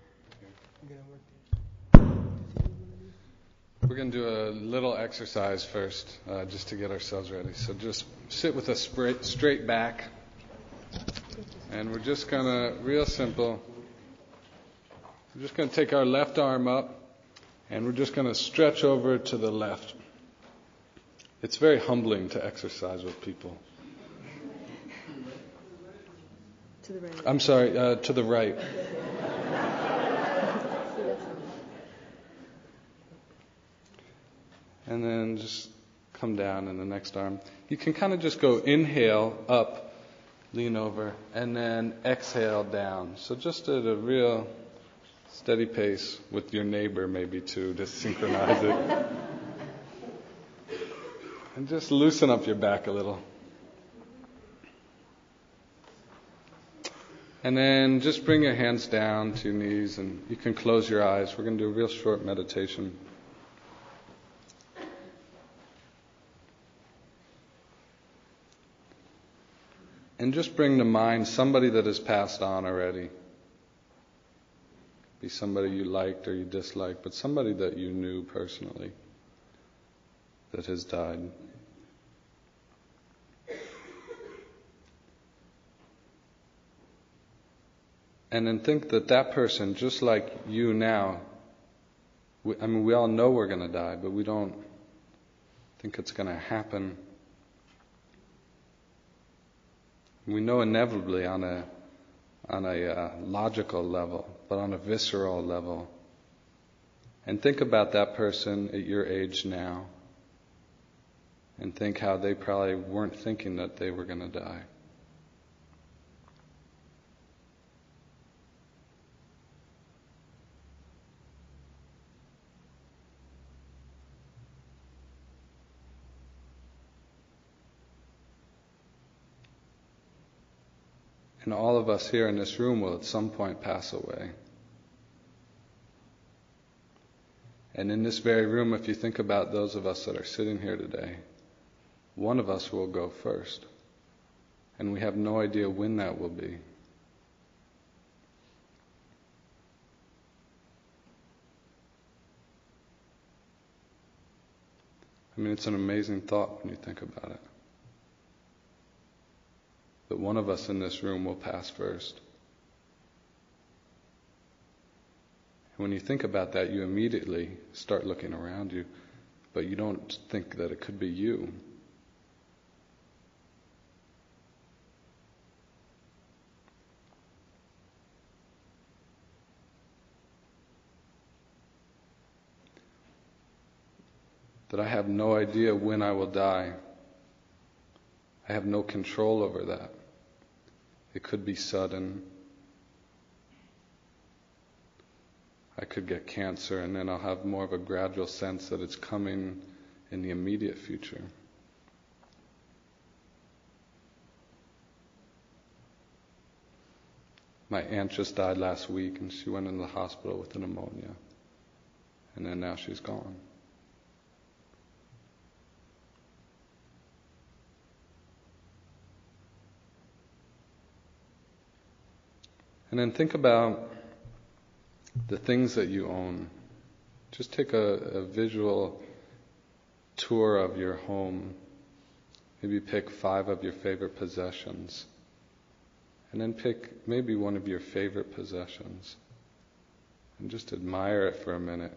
We're going to do a little exercise first, just to get ourselves ready. So just sit with a straight back. And we're just going to, real simple, we're just going to take our left arm up, and we're just going to stretch over to the left. It's very humbling to exercise with people. To the right. I'm sorry, to the right. And then just come down in the next arm. You can kind of just go inhale, up, lean over, and then exhale down. So just at a real steady pace with your neighbor maybe too, to synchronize it. And just loosen up your back a little. And then just bring your hands down to your knees, and you can close your eyes. We're going to do a real short meditation. And just bring to mind somebody that has passed on already. Be somebody you liked or you disliked, but somebody that you knew personally that has died. And then think that that person, just like you now, we all know we're going to die, but we don't think it's going to happen. We know inevitably on a logical level, but on a visceral level. And think about that person at your age now, and think how they probably weren't thinking that they were going to die. And all of us here in this room will at some point pass away. And in this very room, if you think about those of us that are sitting here today, one of us will go first. And we have no idea when that will be. I mean, it's an amazing thought when you think about it. That one of us in this room will pass first. And when you think about that, you immediately start looking around you, but you don't think that it could be you. That I have no idea when I will die. I have no control over that. It could be sudden. I could get cancer, and then I'll have more of a gradual sense that it's coming in the immediate future. My aunt just died last week, and she went into the hospital with a pneumonia. And then now she's gone. And then think about the things that you own. Just take a visual tour of your home. Maybe pick 5 of your favorite possessions. And then pick maybe one of your favorite possessions. And just admire it for a minute.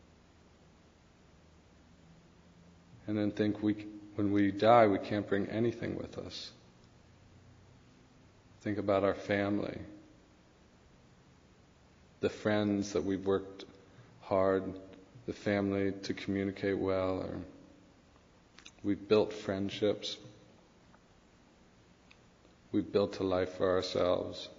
And then think when we die, we can't bring anything with us. Think about our family. The friends that we've worked hard, the family to communicate well, or we've built friendships. We've built a life for ourselves.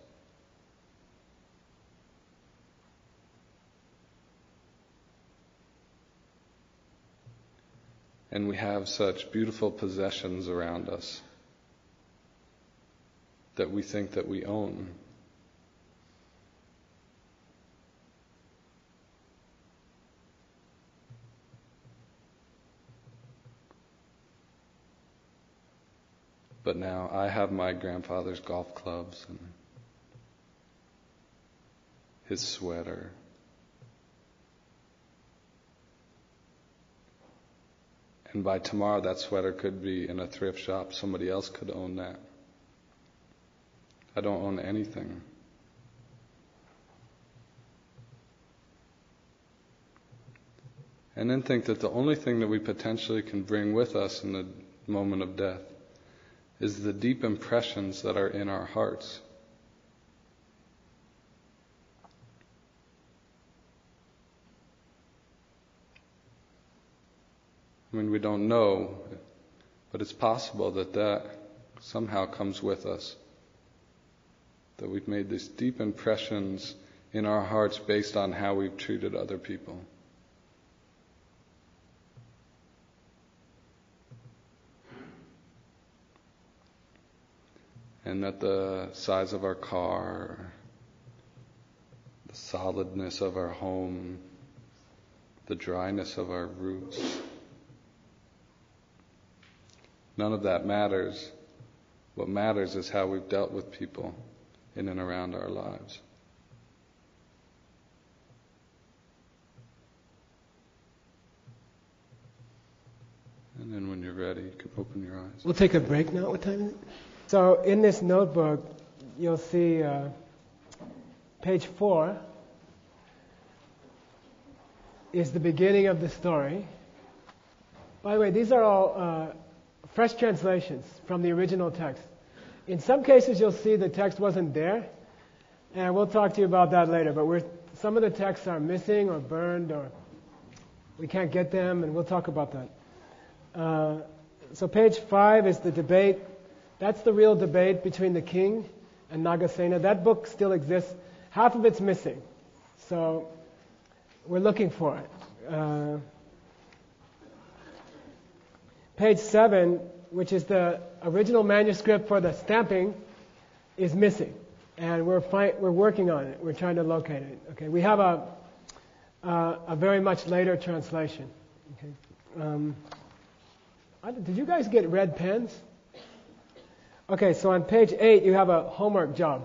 And we have such beautiful possessions around us that we think that we own. But now I have my grandfather's golf clubs and his sweater. And by tomorrow that sweater could be in a thrift shop. Somebody else could own that. I don't own anything. And then think that the only thing that we potentially can bring with us in the moment of death is the deep impressions that are in our hearts. I mean, we don't know, but it's possible that that somehow comes with us. That we've made these deep impressions in our hearts based on how we've treated other people. and that the size of our car, the solidness of our home, the dryness of our roots, none of that matters. What matters is how we've dealt with people in and around our lives. And then when you're ready, you can open your eyes. We'll take a break now. What time is it? So in this notebook, you'll see page 4 is the beginning of the story. By the way, these are all fresh translations from the original text. In some cases, you'll see the text wasn't there, and we'll talk to you about that later. But some of the texts are missing or burned, or we can't get them, and we'll talk about that. So page 5 is the debate. That's the real debate between the king and Nagasena. That book still exists. Half of it's missing. So we're looking for it. Page 7, which is the original manuscript for the stamping, is missing. And we're working on it. We're trying to locate it. Okay, we have a very much later translation. Okay. Did you guys get red pens? Okay, so on page 8 you have a homework job.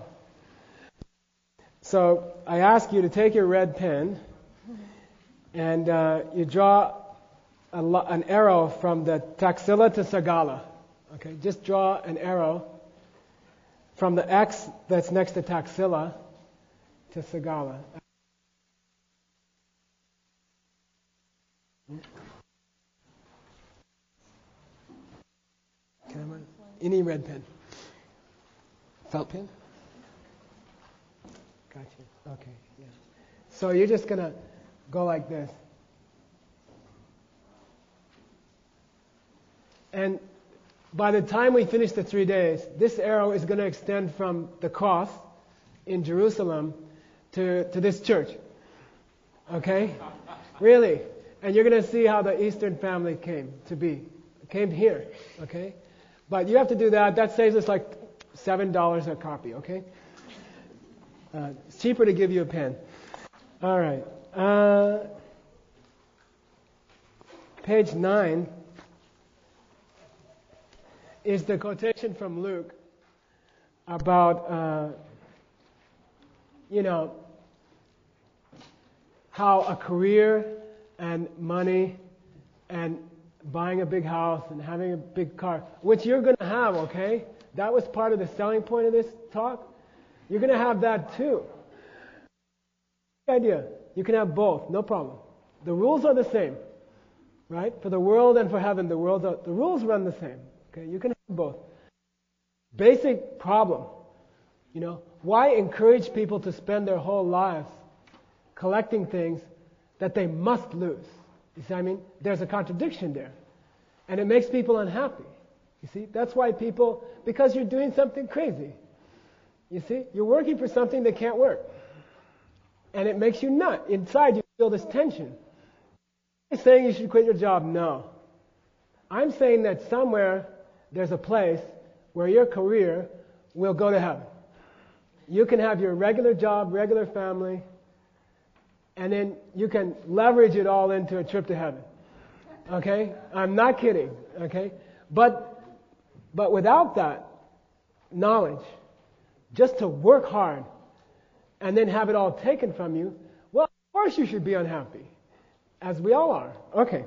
So I ask you to take your red pen and you draw an arrow from the Taxila to Sagala. Okay, just draw an arrow from the X that's next to Taxila to Sagala. Any red pen? Felt pen? Gotcha. Okay, yeah. So you're just going to go like this. And by the time we finish the 3 days, this arrow is going to extend from the cross in Jerusalem to this church. Okay? Really. And you're going to see how the Eastern family came here. Okay? But you have to do that. That saves us like $7 a copy, okay? It's cheaper to give you a pen. All right. Page 9 is the quotation from Luke about, how a career and money and buying a big house and having a big car, which you're going to have, okay? That was part of the selling point of this talk. You're going to have that too. Good idea. You can have both, no problem. The rules are the same, right? For the world and for heaven, the rules run the same. Okay, you can have both. Basic problem, why encourage people to spend their whole lives collecting things that they must lose? You see what I mean? There's a contradiction there. And it makes people unhappy. You see? That's why because you're doing something crazy. You see? You're working for something that can't work. And it makes you nut. Inside you feel this tension. I'm saying you should quit your job. No. I'm saying that somewhere there's a place where your career will go to heaven. You can have your regular job, regular family, and then you can leverage it all into a trip to heaven. Okay? I'm not kidding. Okay? But without that knowledge, just to work hard and then have it all taken from you, well, of course you should be unhappy. As we all are. Okay.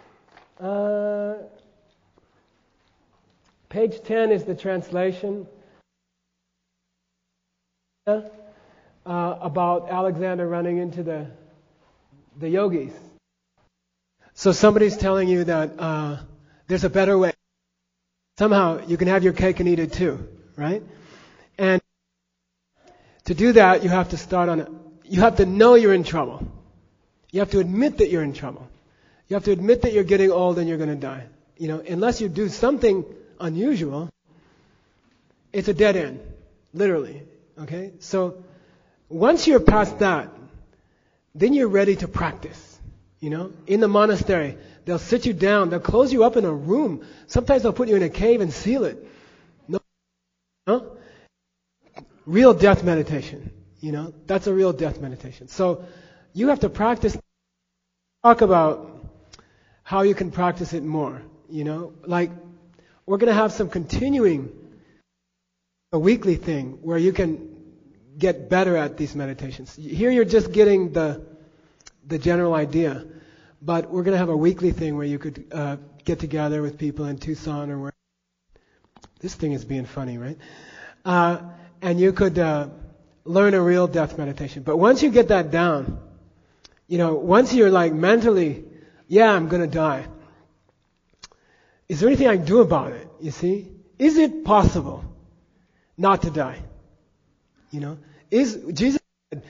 Page 10 is the translation about Alexander running into the yogis. So somebody's telling you that there's a better way. Somehow you can have your cake and eat it too, right? And to do that, you have to you have to know you're in trouble. You have to admit that you're in trouble. You have to admit that you're getting old and you're going to die. Unless you do something unusual, it's a dead end, literally. Okay? So once you're past that, then you're ready to practice. In the monastery, they'll sit you down, they'll close you up in a room. Sometimes they'll put you in a cave and seal it. No? real death meditation. You know, that's a real death meditation. So you have to practice. Talk about how you can practice it more. You know, like we're going to have some continuing, a weekly thing where you can get better at these meditations. Here you're just getting the general idea, but we're going to have a weekly thing where you could get together with people in Tucson or where. This thing is being funny, right? And you could learn a real death meditation. But once you get that down, you know, once you're like mentally, yeah, I'm going to die. Is there anything I can do about it? You see? Is it possible not to die? You know? Jesus said,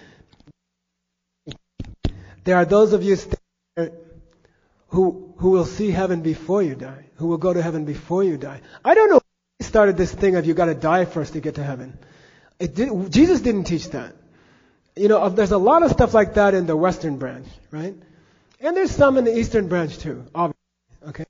there are those of you who will see heaven before you die, who will go to heaven before you die. I don't know why he started this thing of you got to die first to get to heaven. Jesus didn't teach that. You know, there's a lot of stuff like that in the Western branch, right? And there's some in the Eastern branch too, obviously. Okay.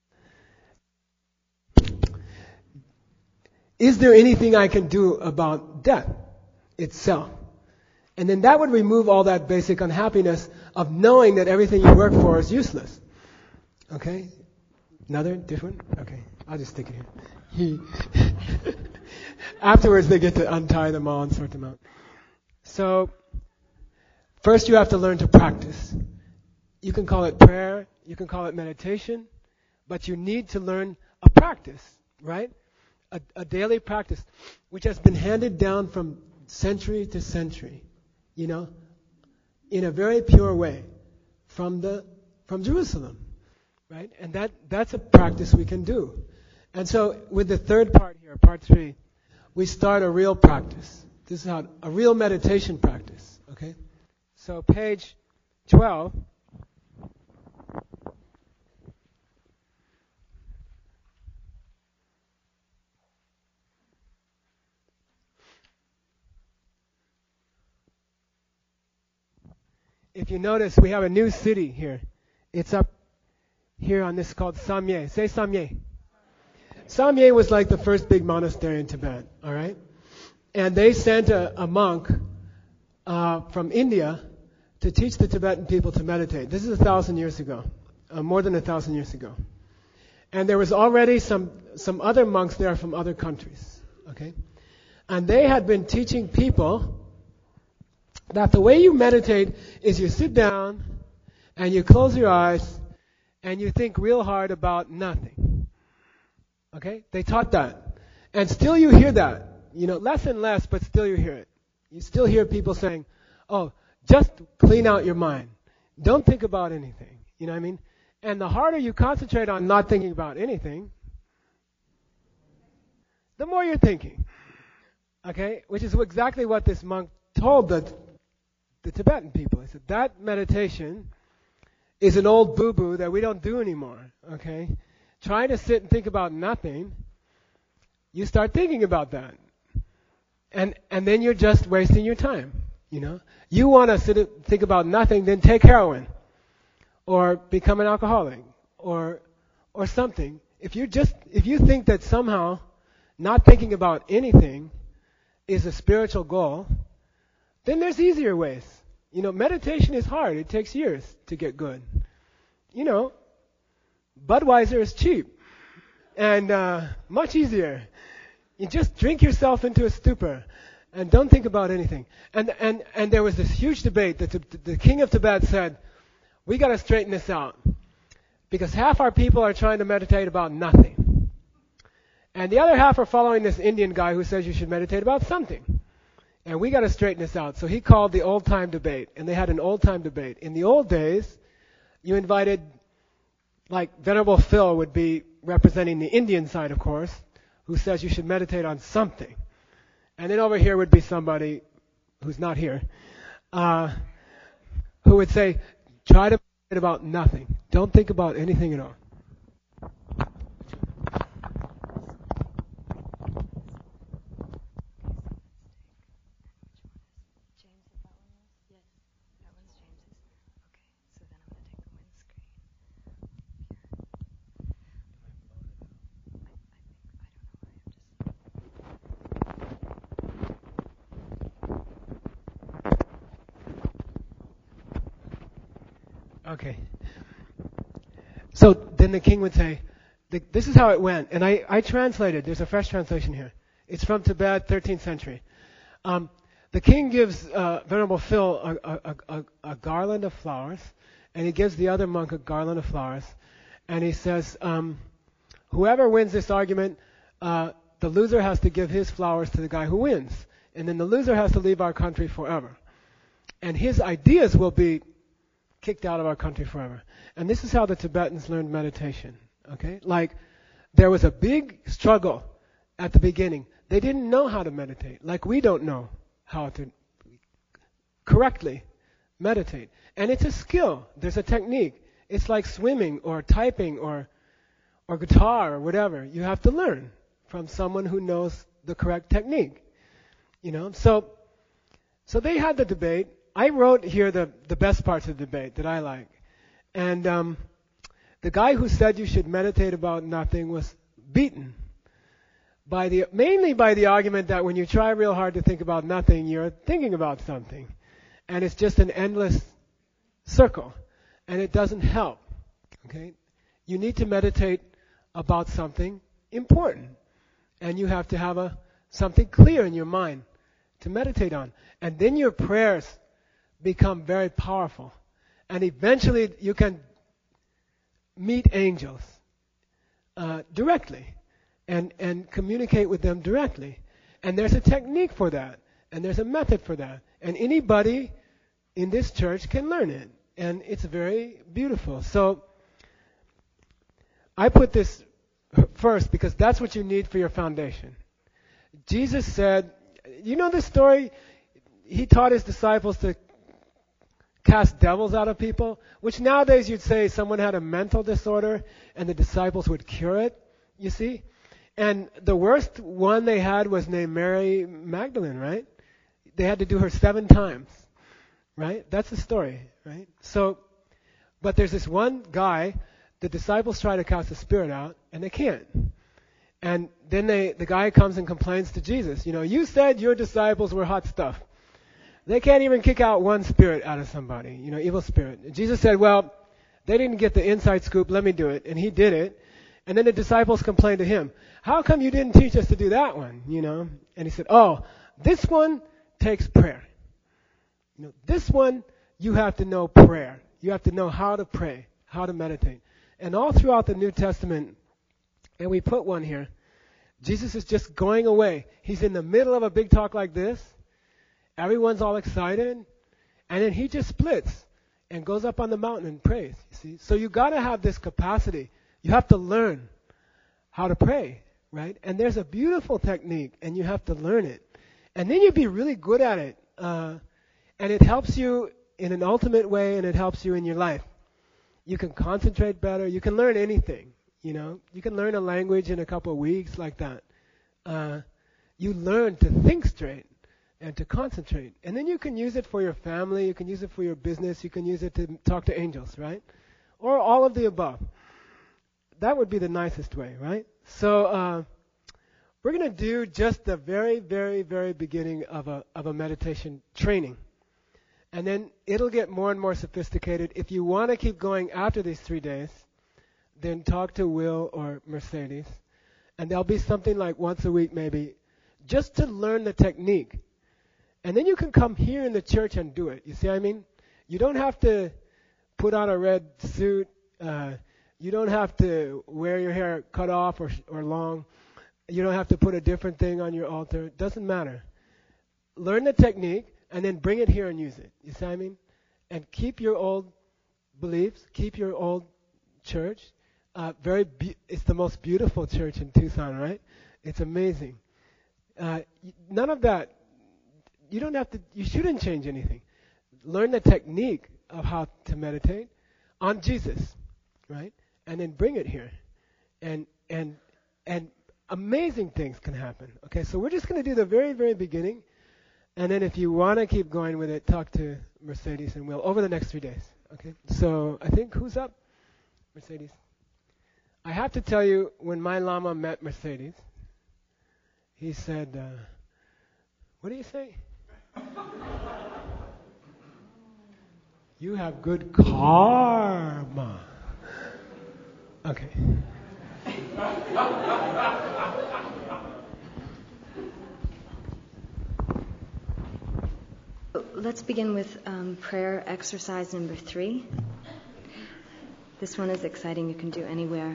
Is there anything I can do about death itself? And then that would remove all that basic unhappiness of knowing that everything you work for is useless. Okay? Another different? Okay. I'll just stick it here. Afterwards they get to untie them all and sort them out. So, first you have to learn to practice. You can call it prayer, you can call it meditation, but you need to learn a practice, right? A daily practice, which has been handed down from century to century, you know, in a very pure way from Jerusalem, right? And that's a practice we can do. And so with the third part here, part 3, we start a real practice. This is how a real meditation practice, okay? So page 12. If you notice, we have a new city here. It's up here on this called Samye. Say Samye. Samye was like the first big monastery in Tibet, all right? And they sent a monk from India to teach the Tibetan people to meditate. This is 1,000 years ago, more than 1,000 years ago. And there was already some other monks there from other countries, okay? And they had been teaching people that the way you meditate is you sit down and you close your eyes and you think real hard about nothing. Okay? They taught that. And still you hear that. You know, less and less, but still you hear it. You still hear people saying, oh, just clean out your mind. Don't think about anything. You know what I mean? And the harder you concentrate on not thinking about anything, the more you're thinking. Okay? Which is exactly what this monk told the Tibetan people. He said, that meditation is an old boo-boo that we don't do anymore. Okay? Trying to sit and think about nothing, you start thinking about that. And then you're just wasting your time. You know? You want to sit and think about nothing, then take heroin. Or become an alcoholic. Or something. If you think that somehow not thinking about anything is a spiritual goal, then there's easier ways. You know, meditation is hard. It takes years to get good. You know, Budweiser is cheap and much easier. You just drink yourself into a stupor and don't think about anything. And there was this huge debate that the king of Tibet said, we got to straighten this out because half our people are trying to meditate about nothing. And the other half are following this Indian guy who says you should meditate about something. And we got to straighten this out. So he called the old time debate, and they had an old time debate. In the old days, you invited, like Venerable Phil would be representing the Indian side, of course, who says you should meditate on something. And then over here would be somebody who's not here, who would say, try to meditate about nothing. Don't think about anything at all. Okay. So then the king would say, this is how it went. And I translated. There's a fresh translation here. It's from Tibet, 13th century. The king gives Venerable Phil a garland of flowers, and he gives the other monk a garland of flowers, and he says, whoever wins this argument, the loser has to give his flowers to the guy who wins, and then the loser has to leave our country forever. And his ideas will be kicked out of our country forever. And this is how the Tibetans learned meditation. Okay? Like, there was a big struggle at the beginning. They didn't know how to meditate, like we don't know how to correctly meditate. And it's a skill. There's a technique. It's like swimming or typing or guitar or whatever. You have to learn from someone who knows the correct technique. You know, so they had the debate. I wrote here the best parts of the debate that I like. And the guy who said you should meditate about nothing was beaten mainly by the argument that when you try real hard to think about nothing, you're thinking about something. And it's just an endless circle. And it doesn't help. Okay? You need to meditate about something important. And you have to have something clear in your mind to meditate on. And then your prayers become very powerful. And eventually you can meet angels directly and communicate with them directly. And there's a technique for that. And there's a method for that. And anybody in this church can learn it. And it's very beautiful. So I put this first because that's what you need for your foundation. Jesus said, you know the story? He taught his disciples to cast devils out of people, which nowadays you'd say someone had a mental disorder and the disciples would cure it, you see? And the worst one they had was named Mary Magdalene, right? They had to do her 7 times, right? That's the story, right? So, but there's this one guy, the disciples try to cast a spirit out, and they can't. And then the guy comes and complains to Jesus, you know, you said your disciples were hot stuff. They can't even kick out one spirit out of somebody, you know, evil spirit. And Jesus said, well, they didn't get the inside scoop, let me do it. And he did it. And then the disciples complained to him, how come you didn't teach us to do that one, you know? And he said, oh, this one takes prayer. You know, this one, you have to know prayer. You have to know how to pray, how to meditate. And all throughout the New Testament, and we put one here, Jesus is just going away. He's in the middle of a big talk like this. Everyone's all excited. And then he just splits and goes up on the mountain and prays. You see? So you got to have this capacity. You have to learn how to pray, right? And there's a beautiful technique, and you have to learn it. And then you'll be really good at it. And it helps you in an ultimate way, and it helps you in your life. You can concentrate better. You can learn anything, you know. You can learn a language in a couple of weeks like that. You learn to think straight and to concentrate. And then you can use it for your family. You can use it for your business. You can use it to talk to angels, right? Or all of the above. That would be the nicest way, right? So we're going to do just the very, very, very beginning of a meditation training. And then it'll get more and more sophisticated. If you want to keep going after these 3 days, then talk to Will or Mercedes. And there'll be something like once a week maybe, just to learn the technique. And then you can come here in the church and do it. You see what I mean? You don't have to put on a red suit. You don't have to wear your hair cut off or long. You don't have to put a different thing on your altar. It doesn't matter. Learn the technique and then bring it here and use it. You see what I mean? And keep your old beliefs. Keep your old church. It's the most beautiful church in Tucson, right? It's amazing. None of that. You don't have to. You shouldn't change anything. Learn the technique of how to meditate on Jesus, right? And then bring it here, and amazing things can happen. Okay, so we're just going to do the very, very beginning, and then if you want to keep going with it, talk to Mercedes and Will over the next 3 days. Okay, so I think who's up? Mercedes. I have to tell you, when my Lama met Mercedes, he said, "What do you say?" You have good karma. Okay. Let's begin with prayer exercise number 3. This one is exciting. You can do anywhere.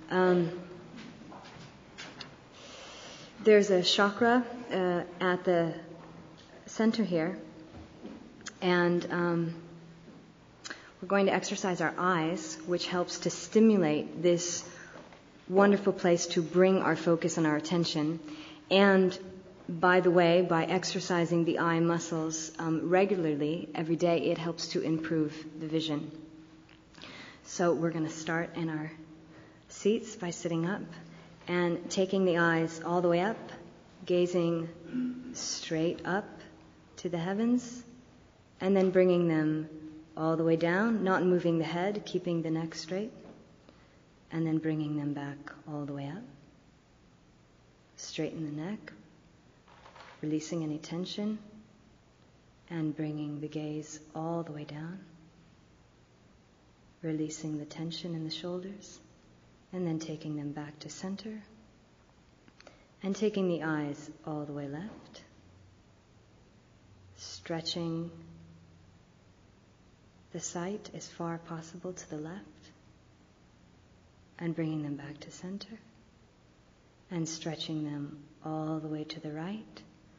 There's a chakra at the center here, and we're going to exercise our eyes, which helps to stimulate this wonderful place to bring our focus and our attention. And by the way, by exercising the eye muscles regularly every day, it helps to improve the vision. So we're going to start in our seats by sitting up and taking the eyes all the way up, gazing straight up to the heavens, and then bringing them all the way down, not moving the head, keeping the neck straight, and then bringing them back all the way up. Straighten the neck, releasing any tension, and bringing the gaze all the way down, releasing the tension in the shoulders, and then taking them back to center, and taking the eyes all the way left, stretching the sight as far possible to the left, and bringing them back to center, and stretching them all the way to the right,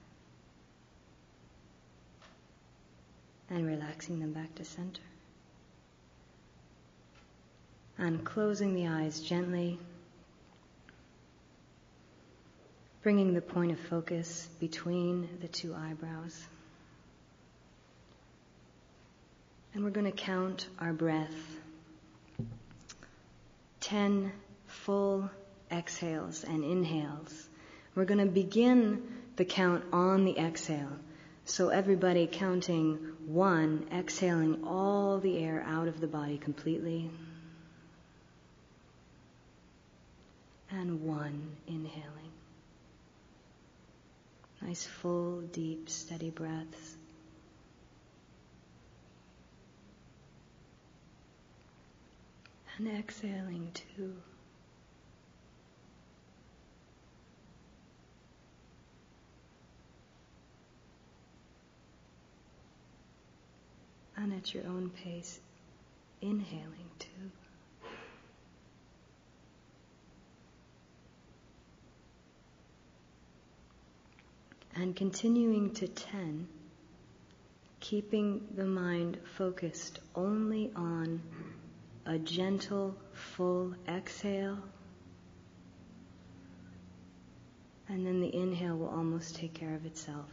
and relaxing them back to center. And closing the eyes gently, bringing the point of focus between the two eyebrows. And we're going to count our breath. 10 full exhales and inhales. We're going to begin the count on the exhale. So everybody counting 1, exhaling all the air out of the body completely. And 1, inhaling. Nice, full, deep, steady breaths. And exhaling 2. And at your own pace, inhaling 2. And continuing to 10, keeping the mind focused only on a gentle, full exhale, and then the inhale will almost take care of itself.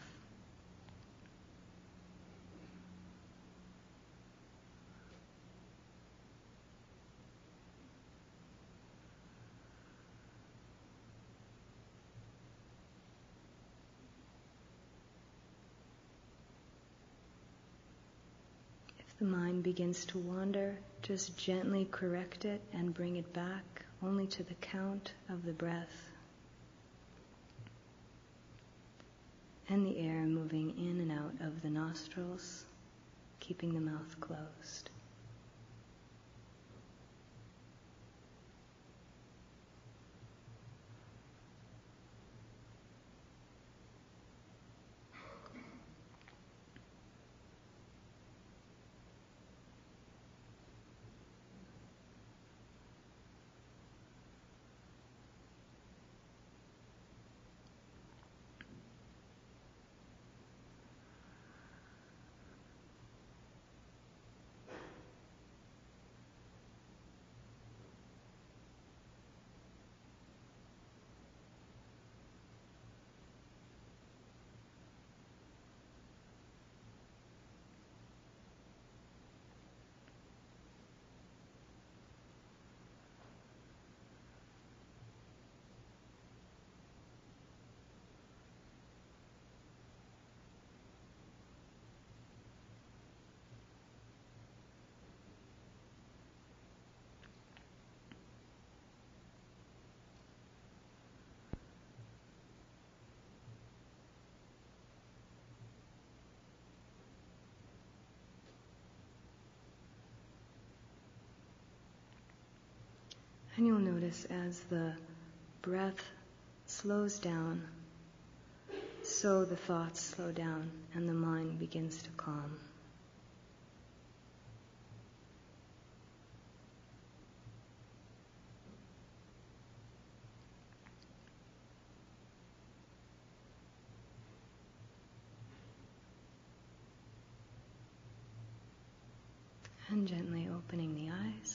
The mind begins to wander, just gently correct it and bring it back only to the count of the breath and the air moving in and out of the nostrils, keeping the mouth closed. And you'll notice as the breath slows down, so the thoughts slow down and the mind begins to calm. And gently opening the eyes.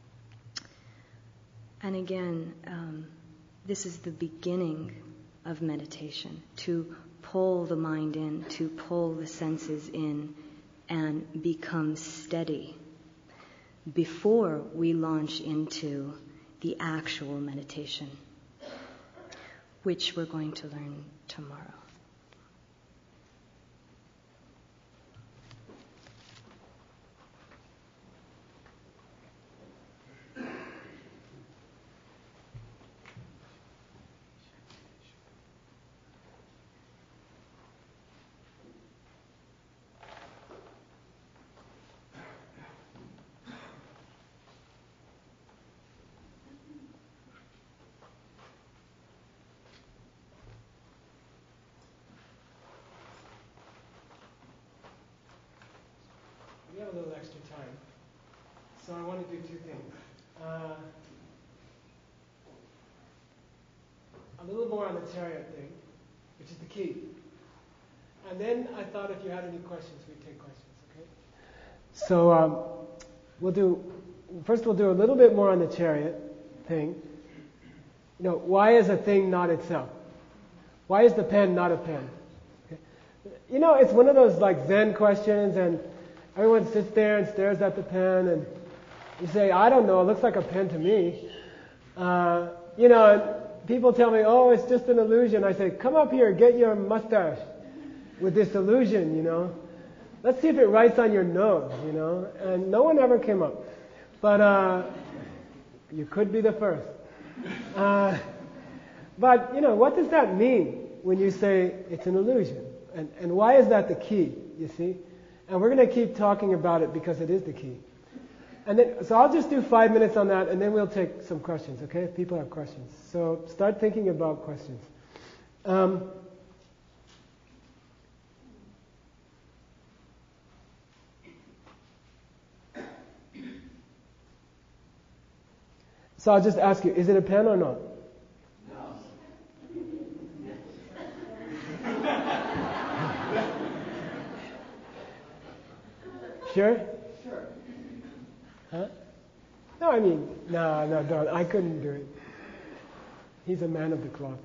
And again, this is the beginning of meditation, to pull the mind in, to pull the senses in and become steady before we launch into the actual meditation, which we're going to learn tomorrow. We have a little extra time, so I want to do two things. A little more on the chariot thing, which is the key. And then I thought if you had any questions, we'd take questions, okay? So we'll do a little bit more on the chariot thing. You know, why is a thing not itself? Why is the pen not a pen? Okay. You know, it's one of those like Zen questions, and everyone sits there and stares at the pen, and you say, I don't know, it looks like a pen to me. You know, and people tell me, oh, it's just an illusion. I say, come up here, get your mustache with this illusion, you know. Let's see if it writes on your nose, you know. And no one ever came up. But you could be the first. But, you know, what does that mean when you say it's an illusion? And why is that the key, you see? And we're going to keep talking about it because it is the key. And then, so I'll just do 5 minutes on that, and then we'll take some questions, okay? If people have questions. So start thinking about questions. So I'll just ask you, is it a pen or not? Sure? Sure. Huh? No, I mean, no, don't. I couldn't do it. He's a man of the cloth.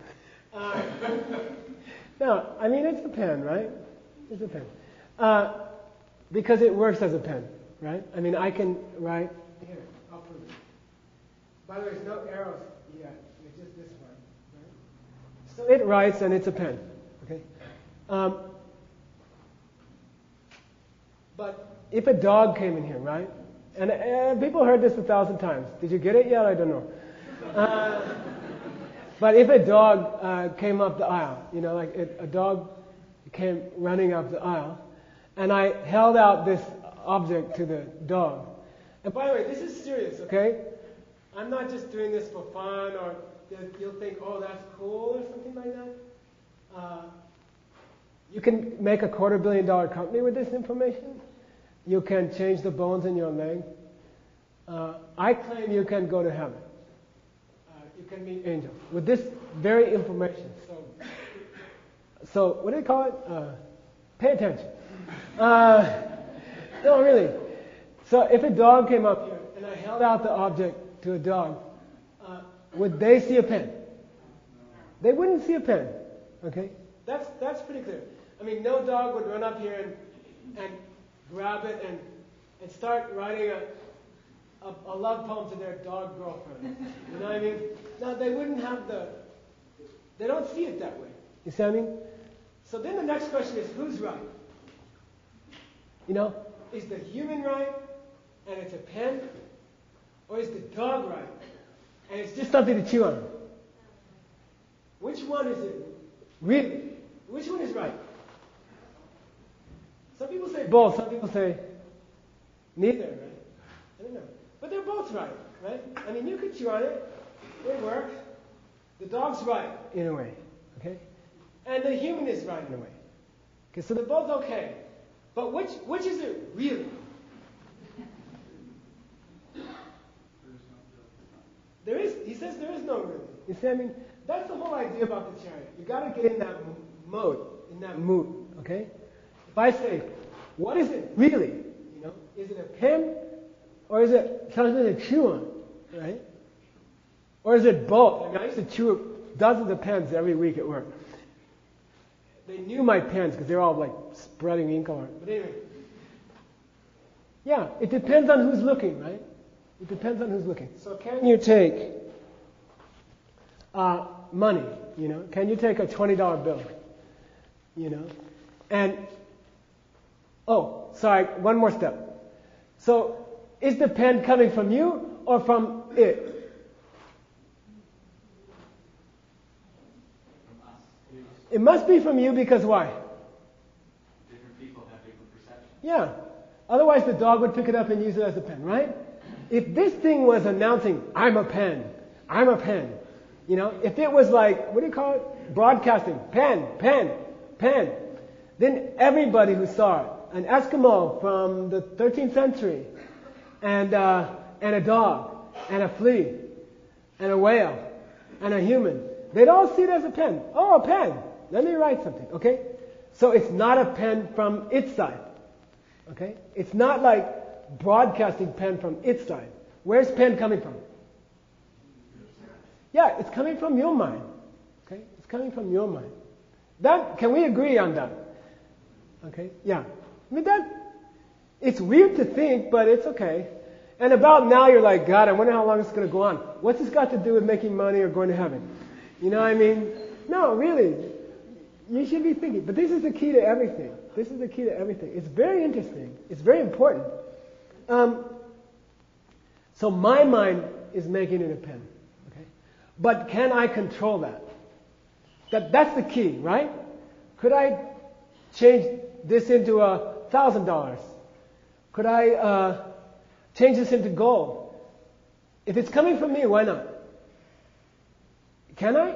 No, I mean, it's a pen, right? It's a pen. Because it works as a pen, right? I mean, I can write. Here, I'll prove it. By the way, there's no arrows yet. It's just this one, right? So it writes and it's a pen, okay? But if a dog came in here, right? And people heard this 1,000 times. Did you get it yet? I don't know. But if a dog came up the aisle, you know, like a dog came running up the aisle, and I held out this object to the dog. And by the way, this is serious, okay? I'm not just doing this for fun, or you'll think, oh, that's cool, or something like that. You can make a $250 million company with this information. You can change the bones in your leg. I claim you can go to heaven. You can meet angels with this very information. So what do they call it? Pay attention. No, really. So if a dog came up here and I held out the object to a dog, would they see a pen? They wouldn't see a pen. Okay? That's pretty clear. I mean, no dog would run up here and grab it and start writing a love poem to their dog girlfriend. You know what I mean? No, they wouldn't have they don't see it that way. You see what I mean? So then the next question is, who's right? You know, is the human right and it's a pen? Or is the dog right and it's just something to chew on? Which one is it? Really? Which one is right? Some people say both, some people say neither, right? I don't know. But they're both right. right? I mean, you could chew on it. It works. The dog's right in a way, okay? And the human is right in a way. Okay, so they're both okay. But which is it really? He says there is no really. You see, I mean, that's the whole idea about the chariot. You got to get in that mode, in that mood, okay? If I say, what is it really? You know, is it a pen or is it something to chew on, right? Or is it both? I mean, I used to chew dozens of pens every week at work. They knew my pens because they're all like spreading ink on it. But anyway, yeah, it depends on who's looking, right? It depends on who's looking. So can you take money, you know? Can you take a $20 bill, you know? And, oh, sorry, one more step. So is the pen coming from you or from it? It must be from you because why? Different people have different perceptions. Yeah. Otherwise the dog would pick it up and use it as a pen, right? If this thing was announcing, I'm a pen, you know, if it was like, what do you call it? Broadcasting, pen, then everybody who saw it, an Eskimo from the 13th century, and a dog, and a flea, and a whale, and a human, they'd all see it as a pen. Oh, a pen. Let me write something, okay? So it's not a pen from its side, okay? It's not like broadcasting pen from its side. Where's pen coming from? Yeah, it's coming from your mind, okay? It's coming from your mind. That, can we agree on that? Okay, yeah. I mean, it's weird to think, but it's okay. And about now you're like, God, I wonder how long it's going to go on. What's this got to do with making money or going to heaven? You know what I mean? No, really. You should be thinking. But this is the key to everything. This is the key to everything. It's very interesting. It's very important. So my mind is making it a pen. Okay? But can I control that? That's the key, right? Could I change this into $1,000? Could I change this into gold? If it's coming from me, why not? Can I?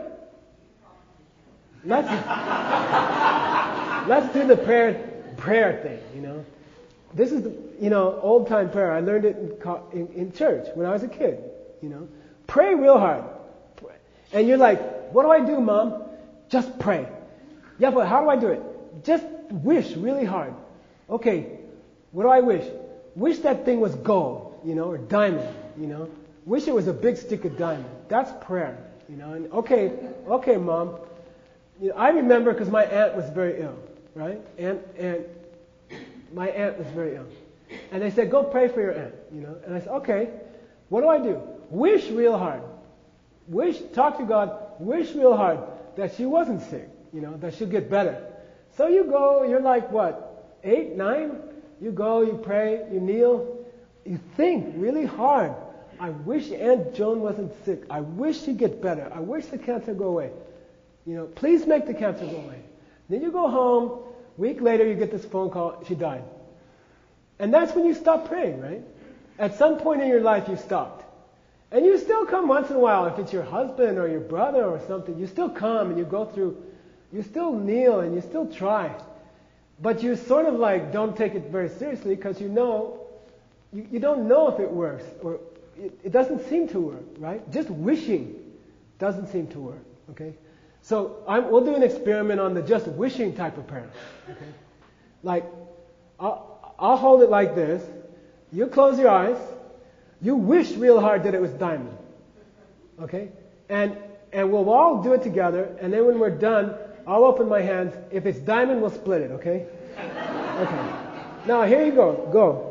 Let's do the prayer thing, you know. This is the, old time prayer. I learned it in church when I was a kid, you know. Pray real hard. And you're like, what do I do, Mom? Just pray. Yeah, but how do I do it? Just wish really hard. Okay, what do I wish? Wish that thing was gold, or diamond, Wish it was a big stick of diamond. That's prayer, And okay, Mom. I remember because my aunt was very ill, right? And my aunt was very ill. And they said, go pray for your aunt, And I said, okay, what do I do? Wish real hard. Talk to God, wish real hard that she wasn't sick, that she'll get better. So you go, you're like, 8, 9? You go, you pray, you kneel, you think really hard. I wish Aunt Joan wasn't sick. I wish she'd get better. I wish the cancer go away. Please make the cancer go away. Then you go home. Week later, you get this phone call. She died. And that's when you stop praying, right? At some point in your life, you stopped. And you still come once in a while. If it's your husband or your brother or something, you still come and you go through. You still kneel and you still try. But you sort of like don't take it very seriously because you don't know if it works or it doesn't seem to work, right? Just wishing doesn't seem to work, okay? So we'll do an experiment on the just wishing type of prayer, okay? Like, I'll hold it like this. You close your eyes. You wish real hard that it was diamond, okay? And we'll all do it together. And then when we're done, I'll open my hands. If it's diamond, we'll split it, okay? Okay. Now, here you go. Go.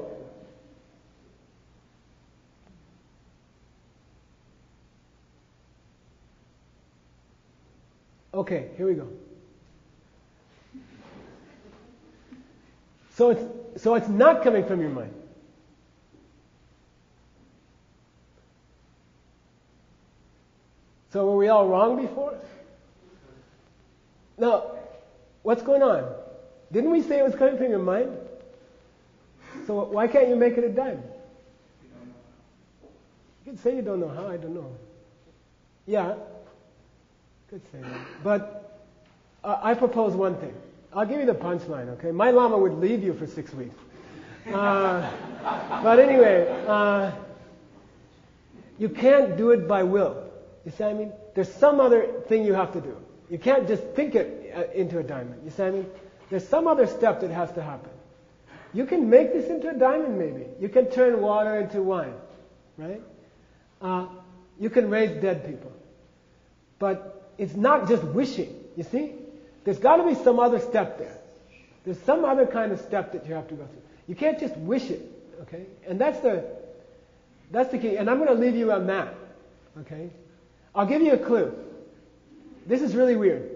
Okay, here we go. So it's not coming from your mind. So were we all wrong before? No. What's going on? Didn't we say it was coming from your mind? So why can't you make it a diamond? You can say you don't know how, I don't know. Yeah, could say that. But I propose one thing. I'll give you the punchline, okay? My Lama would leave you for 6 weeks. But anyway, you can't do it by will. You see what I mean? There's some other thing you have to do. You can't just think it into a diamond. You see what I mean? There's some other step that has to happen. You can make this into a diamond maybe. You can turn water into wine, right? You can raise dead people. But it's not just wishing, you see? There's got to be some other step there. There's some other kind of step that you have to go through. You can't just wish it, okay? And that's the key. And I'm going to leave you on that, okay? I'll give you a clue. This is really weird.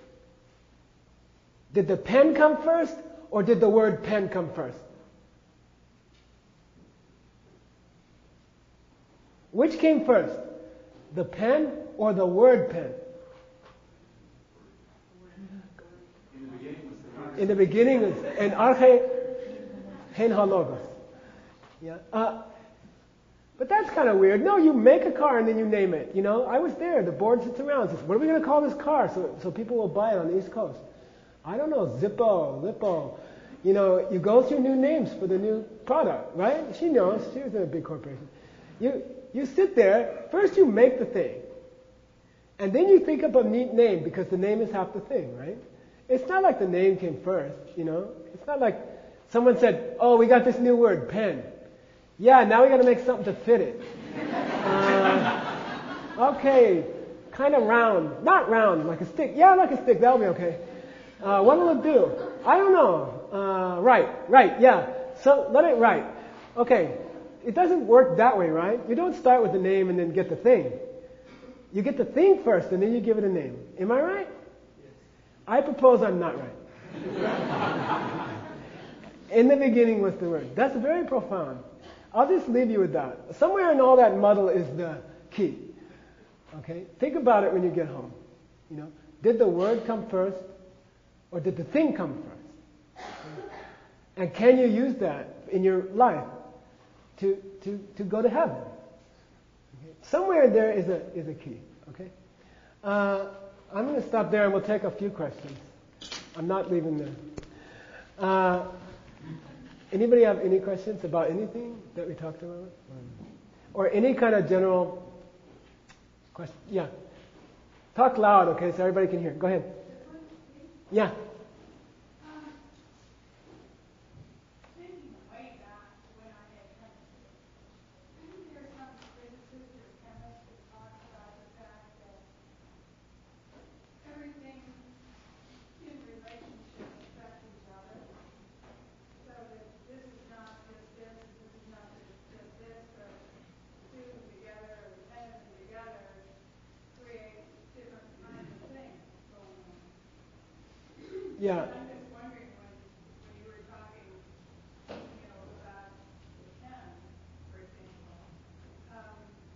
Did the pen come first, or did the word pen come first? Which came first? The pen or the word pen? In the beginning was an arche hen halogos. Yeah. But that's kind of weird. No, you make a car and then you name it. You know, I was there. The board sits around and says, what are we going to call this car so people will buy it on the East Coast? I don't know, Zippo, Lippo. You know, you go through new names for the new product, right? She knows. She was in a big corporation. You sit there. First you make the thing. And then you think up a neat name because the name is half the thing, right? It's not like the name came first, you know. It's not like someone said, oh, we got this new word, pen. Yeah, now we got to make something to fit it. Okay, kind of round. Not round, like a stick. Yeah, like a stick, that'll be okay. What will it do? I don't know. Right, yeah. So let it write. Okay, it doesn't work that way, right? You don't start with the name and then get the thing. You get the thing first and then you give it a name. Am I right? I propose I'm not right. In the beginning was the word. That's very profound. I'll just leave you with that. Somewhere in all that muddle is the key. Okay? Think about it when you get home. You know, did the word come first or did the thing come first? And can you use that in your life to go to heaven? Okay? Somewhere there is a key. Okay? I'm going to stop there and we'll take a few questions. I'm not leaving there. Anybody have any questions about anything that we talked about? Or any kind of general question? Yeah. Talk loud, okay, so everybody can hear. Go ahead. Yeah. Yeah. I'm just wondering when you were talking, about the pen, for example,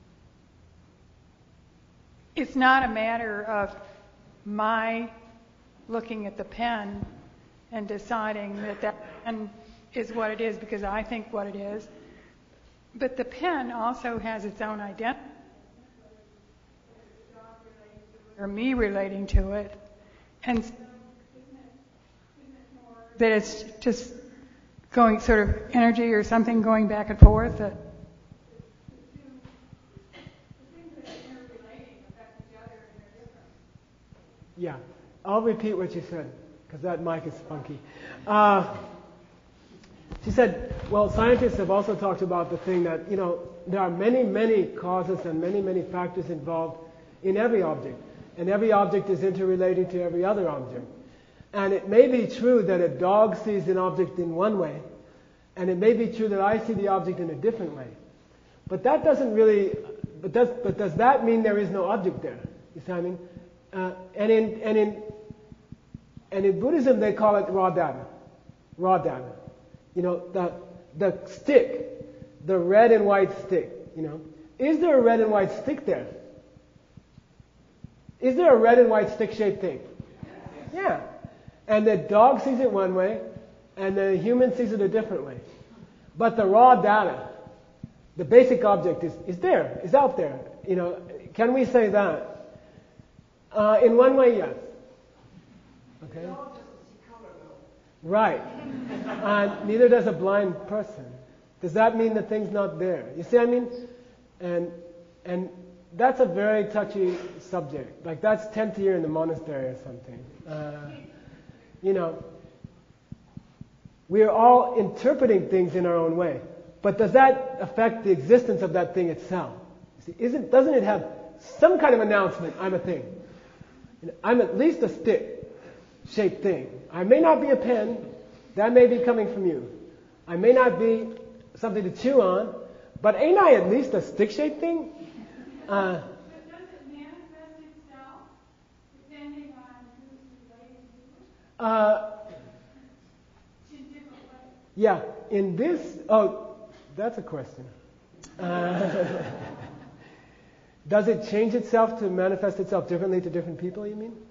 it's not a matter of my looking at the pen and deciding that pen is what it is because I think what it is, but the pen also has its own identity, or me relating to it, and that it's just going sort of energy or something going back and forth. The things that are interrelating affect each other and they're different. Yeah. I'll repeat what you said because that mic is funky. She said, well, scientists have also talked about the thing that, there are many, many causes and many, many factors involved in every object. And every object is interrelating to every other object. And it may be true that a dog sees an object in one way, and it may be true that I see the object in a different way. But that doesn't really, does that mean there is no object there? You see what I mean? And in Buddhism they call it raw data. Raw data. The stick, the red and white stick, Is there a red and white stick there? Is there a red and white stick-shaped thing? Yeah. And the dog sees it one way, and the human sees it a different way. But the raw data, The basic object is there, is out there. You know, can we say that? In one way, yes. Okay. Right. Neither does a blind person. Does that mean the thing's not there? You see what I mean? And that's a very touchy subject. Like that's 10th year in the monastery or something. You know, we are all interpreting things in our own way. But does that affect the existence of that thing itself? You see, doesn't it have some kind of announcement, I'm a thing? I'm at least a stick-shaped thing. I may not be a pen. That may be coming from you. I may not be something to chew on, but ain't I at least a stick-shaped thing? But does it manifest itself depending on who's related to it? In different ways. Yeah, in this... Oh, that's a question. Does it change itself to manifest itself differently to different people, you mean?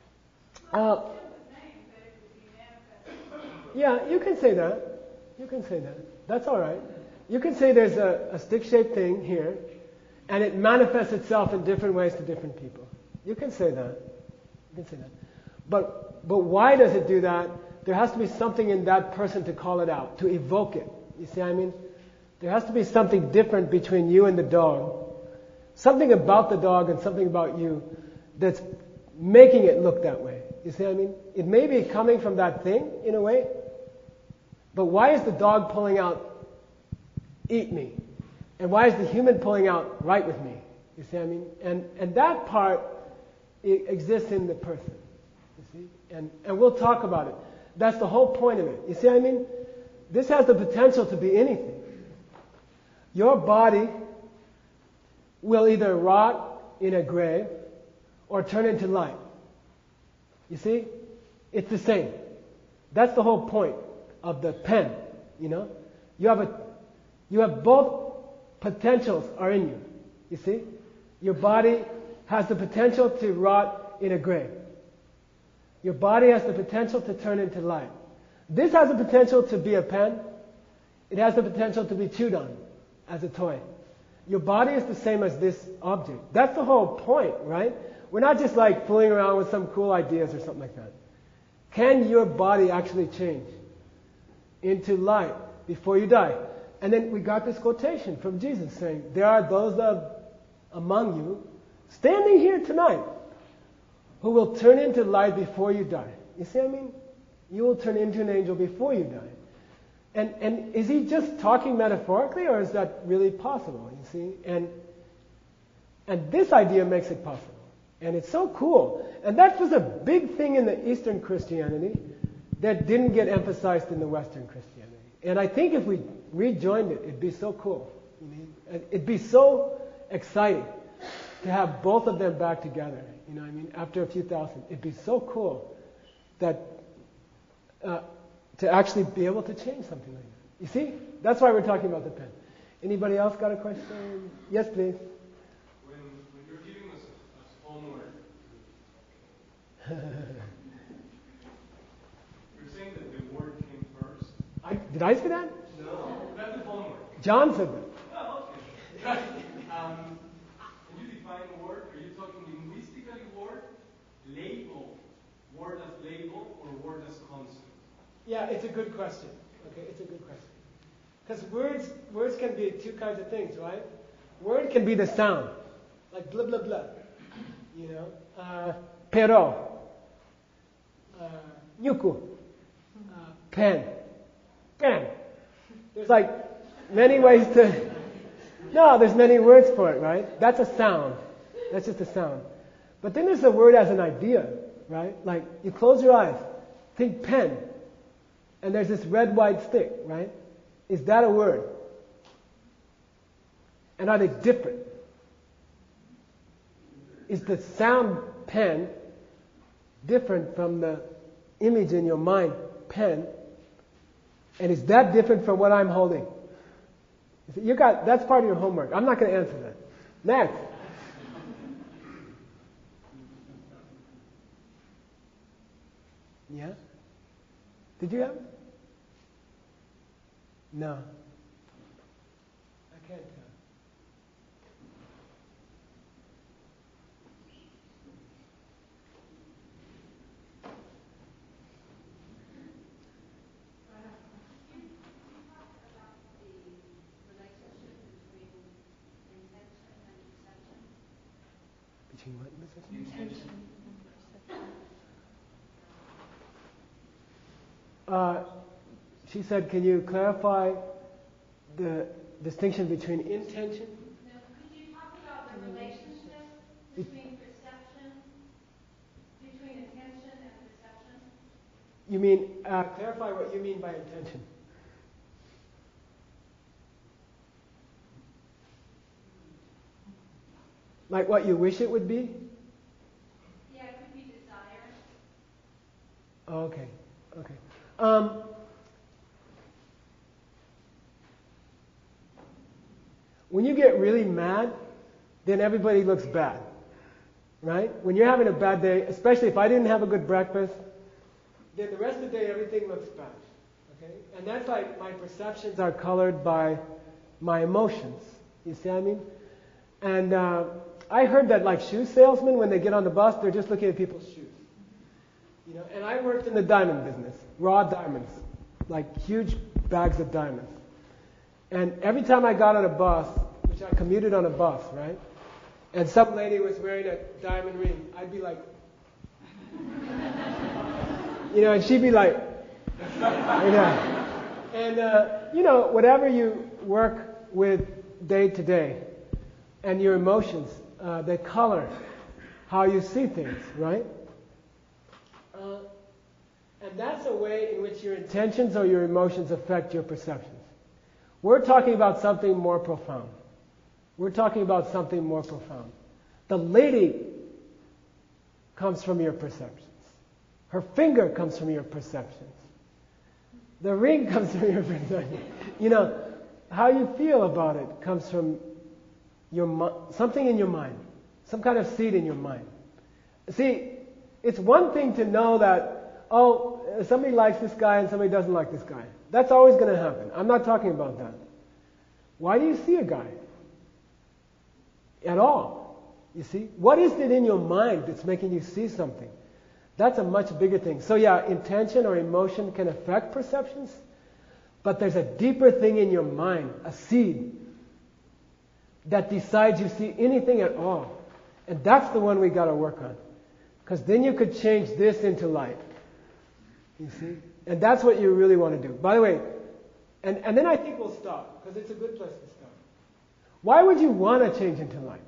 Yeah, you can say that. You can say that. That's all right. You can say there's a stick-shaped thing here, and it manifests itself in different ways to different people. You can say that. You can say that. But why does it do that? There has to be something in that person to call it out, to evoke it. You see what I mean? There has to be something different between you and the dog. Something about the dog and something about you that's making it look that way. You see what I mean? It may be coming from that thing, in a way. But why is the dog pulling out, eat me? And why is the human pulling out, right with me? You see what I mean? And that part exists in the person. You see? And we'll talk about it. That's the whole point of it. You see what I mean? This has the potential to be anything. Your body will either rot in a grave or turn into light. You see? It's the same. That's the whole point of the pen, you know? You have both potentials are in you. You see? Your body has the potential to rot in a grave. Your body has the potential to turn into light. This has the potential to be a pen. It has the potential to be chewed on as a toy. Your body is the same as this object. That's the whole point, right? We're not just like fooling around with some cool ideas or something like that. Can your body actually change into light before you die? And then we got this quotation from Jesus saying, there are those among you standing here tonight who will turn into light before you die. You see what I mean? You will turn into an angel before you die. And is he just talking metaphorically, or is that really possible? You see? And this idea makes it possible. And it's so cool. And that was a big thing in the Eastern Christianity that didn't get emphasized in the Western Christianity. And I think if we rejoined it, it'd be so cool. You know? It'd be so exciting to have both of them back together. You know what I mean? After a few thousand. It'd be so cool that to actually be able to change something like that. You see? That's why we're talking about the pen. Anybody else got a question? Yes, please. When you're giving us homework, you're saying that the word came first? Did I say that? No, that's the homework. John said that. Oh, okay. Can you define word? Are you talking linguistically word, label, word as label, or word as concept? Yeah, it's a good question. Okay, it's a good question. Because words can be two kinds of things, right? Word can be the sound, like blah, blah, blah. You know, pero, nyuku, pen, pen. There's like many ways to... No, there's many words for it, right? That's a sound. That's just a sound. But then there's a word as an idea, right? Like, you close your eyes, think pen, and there's this red, white stick, right? Is that a word? And are they different? Is the sound pen different from the image in your mind, pen? And is that different from what I'm holding? That's part of your homework. I'm not going to answer that. Next. Yeah? Did you have it? No. I can't tell. Between what and perception? Intention and perception. She said, can you clarify the distinction between intention? Now, could you talk about the relationship between perception, between attention and perception? You mean, clarify what you mean by intention. Like what you wish it would be? Yeah, it could be desire. Okay, okay. When you get really mad, then everybody looks bad, right? When you're having a bad day, especially if I didn't have a good breakfast, then the rest of the day everything looks bad, okay? And that's like my perceptions are colored by my emotions. You see what I mean? And I heard that like shoe salesmen, when they get on the bus, they're just looking at people's shoes. You know, and I worked in the diamond business, raw diamonds, like huge bags of diamonds. And every time I got on a bus, which I commuted on a bus, right? And some lady was wearing a diamond ring, I'd be like, you know, and she'd be like, you know. And, you know, whatever you work with day to day and your emotions, they color how you see things, right? And that's a way in which your intentions or your emotions affect your perceptions. We're talking about something more profound. We're talking about something more profound. The lady comes from your perceptions. Her finger comes from your perceptions. The ring comes from your perceptions. You know, how you feel about it comes from something in your mind, some kind of seed in your mind. See, it's one thing to know that, oh, somebody likes this guy and somebody doesn't like this guy. That's always going to happen. I'm not talking about that. Why do you see a guy? At all. You see? What is it in your mind that's making you see something? That's a much bigger thing. So yeah, intention or emotion can affect perceptions, but there's a deeper thing in your mind, a seed, that decides you see anything at all. And that's the one we got to work on. Because then you could change this into light. You see? And that's what you really want to do. By the way, and then I think we'll stop, because it's a good place to start. Why would you want to change into light?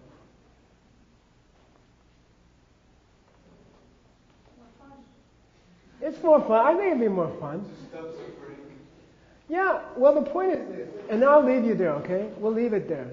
It's more fun. I think it'd be more fun. Yeah, well, the point is this, and I'll leave you there, okay? We'll leave it there.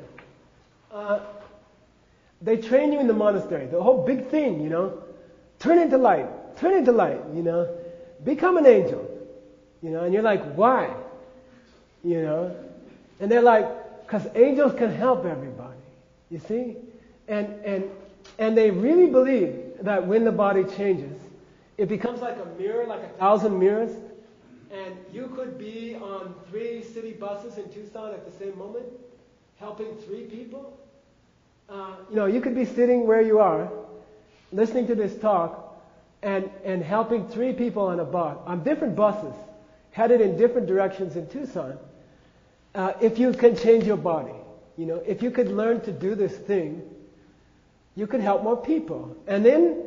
They train you in the monastery, the whole big thing, you know. Turn into light, you know. Become an angel, you know. And you're like, why? You know. And they're like, because angels can help everybody, you see. And they really believe that when the body changes, it becomes like a mirror, like 1,000 mirrors. And you could be on 3 city buses in Tucson at the same moment, helping 3 people. You know, you could be sitting where you are, listening to this talk, and helping 3 people on a bus, on different buses, headed in different directions in Tucson. If you can change your body, you know, if you could learn to do this thing, you could help more people. And then,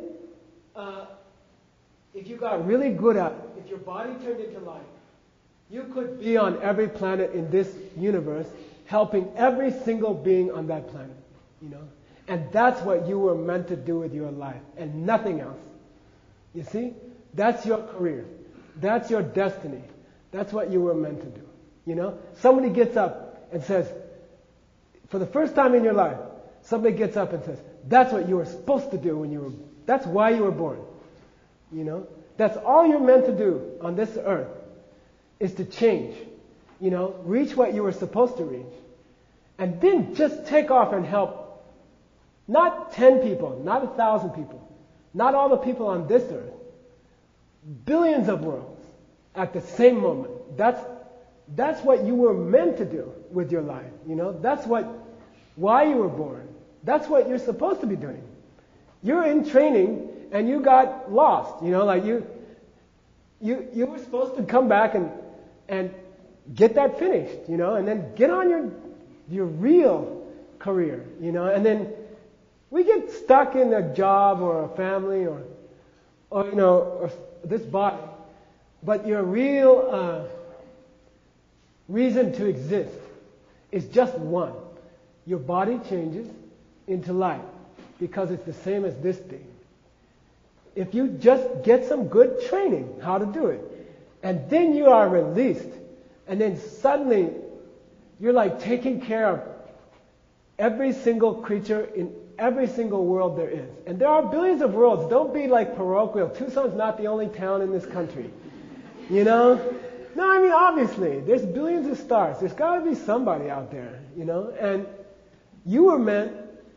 if you got really good at it, if your body turned into light, you could be on every planet in this universe, helping every single being on that planet, you know. And that's what you were meant to do with your life, and nothing else. You see? That's your career. That's your destiny. That's what you were meant to do, you know. Somebody gets up and says, for the first time in your life, somebody gets up and says, that's what you were supposed to do that's why you were born. You know, that's all you're meant to do on this earth, is to change, you know, reach what you were supposed to reach. And then just take off and help not 10 people, not 1,000 people, not all the people on this earth, billions of worlds at the same moment. That's what you were meant to do with your life, you know. That's why you were born. That's what you're supposed to be doing. You're in training and you got lost, you know, like you were supposed to come back and get that finished, you know, and then get on your real career, you know, and then We get stuck in a job or a family or or this body, but your real reason to exist is just one. Your body changes into light because it's the same as this thing. If you just get some good training how to do it, and then you are released, and then suddenly you're like taking care of every single creature in every single world there is. And there are billions of worlds. Don't be like parochial. Tucson's not the only town in this country. No, I mean, obviously, there's billions of stars. There's got to be somebody out there, And you were meant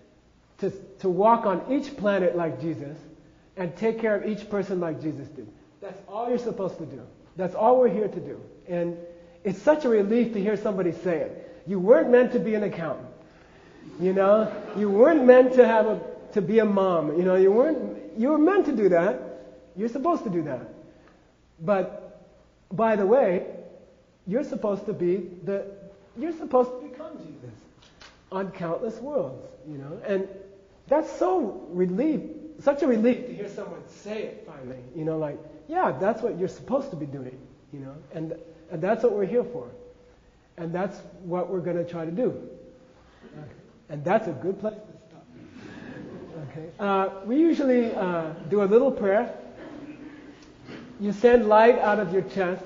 to walk on each planet like Jesus and take care of each person like Jesus did. That's all you're supposed to do. That's all we're here to do. And it's such a relief to hear somebody say it. You weren't meant to be an accountant. You weren't meant to be a mom. You were meant to do that. You're supposed to do that. But by the way, you're supposed to become Jesus on countless worlds, And that's such a relief to hear someone say it finally, yeah, that's what you're supposed to be doing, And that's what we're here for. And that's what we're going to try to do. Okay. And that's a good place to stop. Okay. We usually do a little prayer. You send light out of your chest.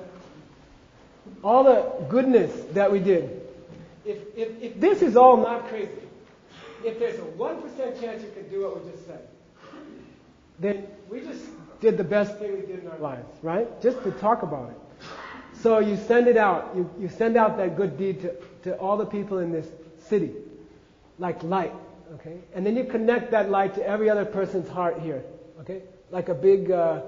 All the goodness that we did. If this is all not crazy, if there's a 1% chance you could do what we just said, then we just did the best thing we did in our lives, right? Just to talk about it. So you send it out. You send out that good deed to all the people in this city, like light, okay? And then you connect that light to every other person's heart here, okay? Like a big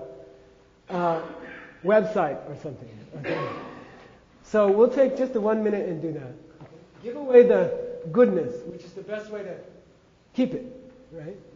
website or something, okay? So we'll take just 1 minute and do that. Okay? Give away the goodness, which is the best way to keep it, right?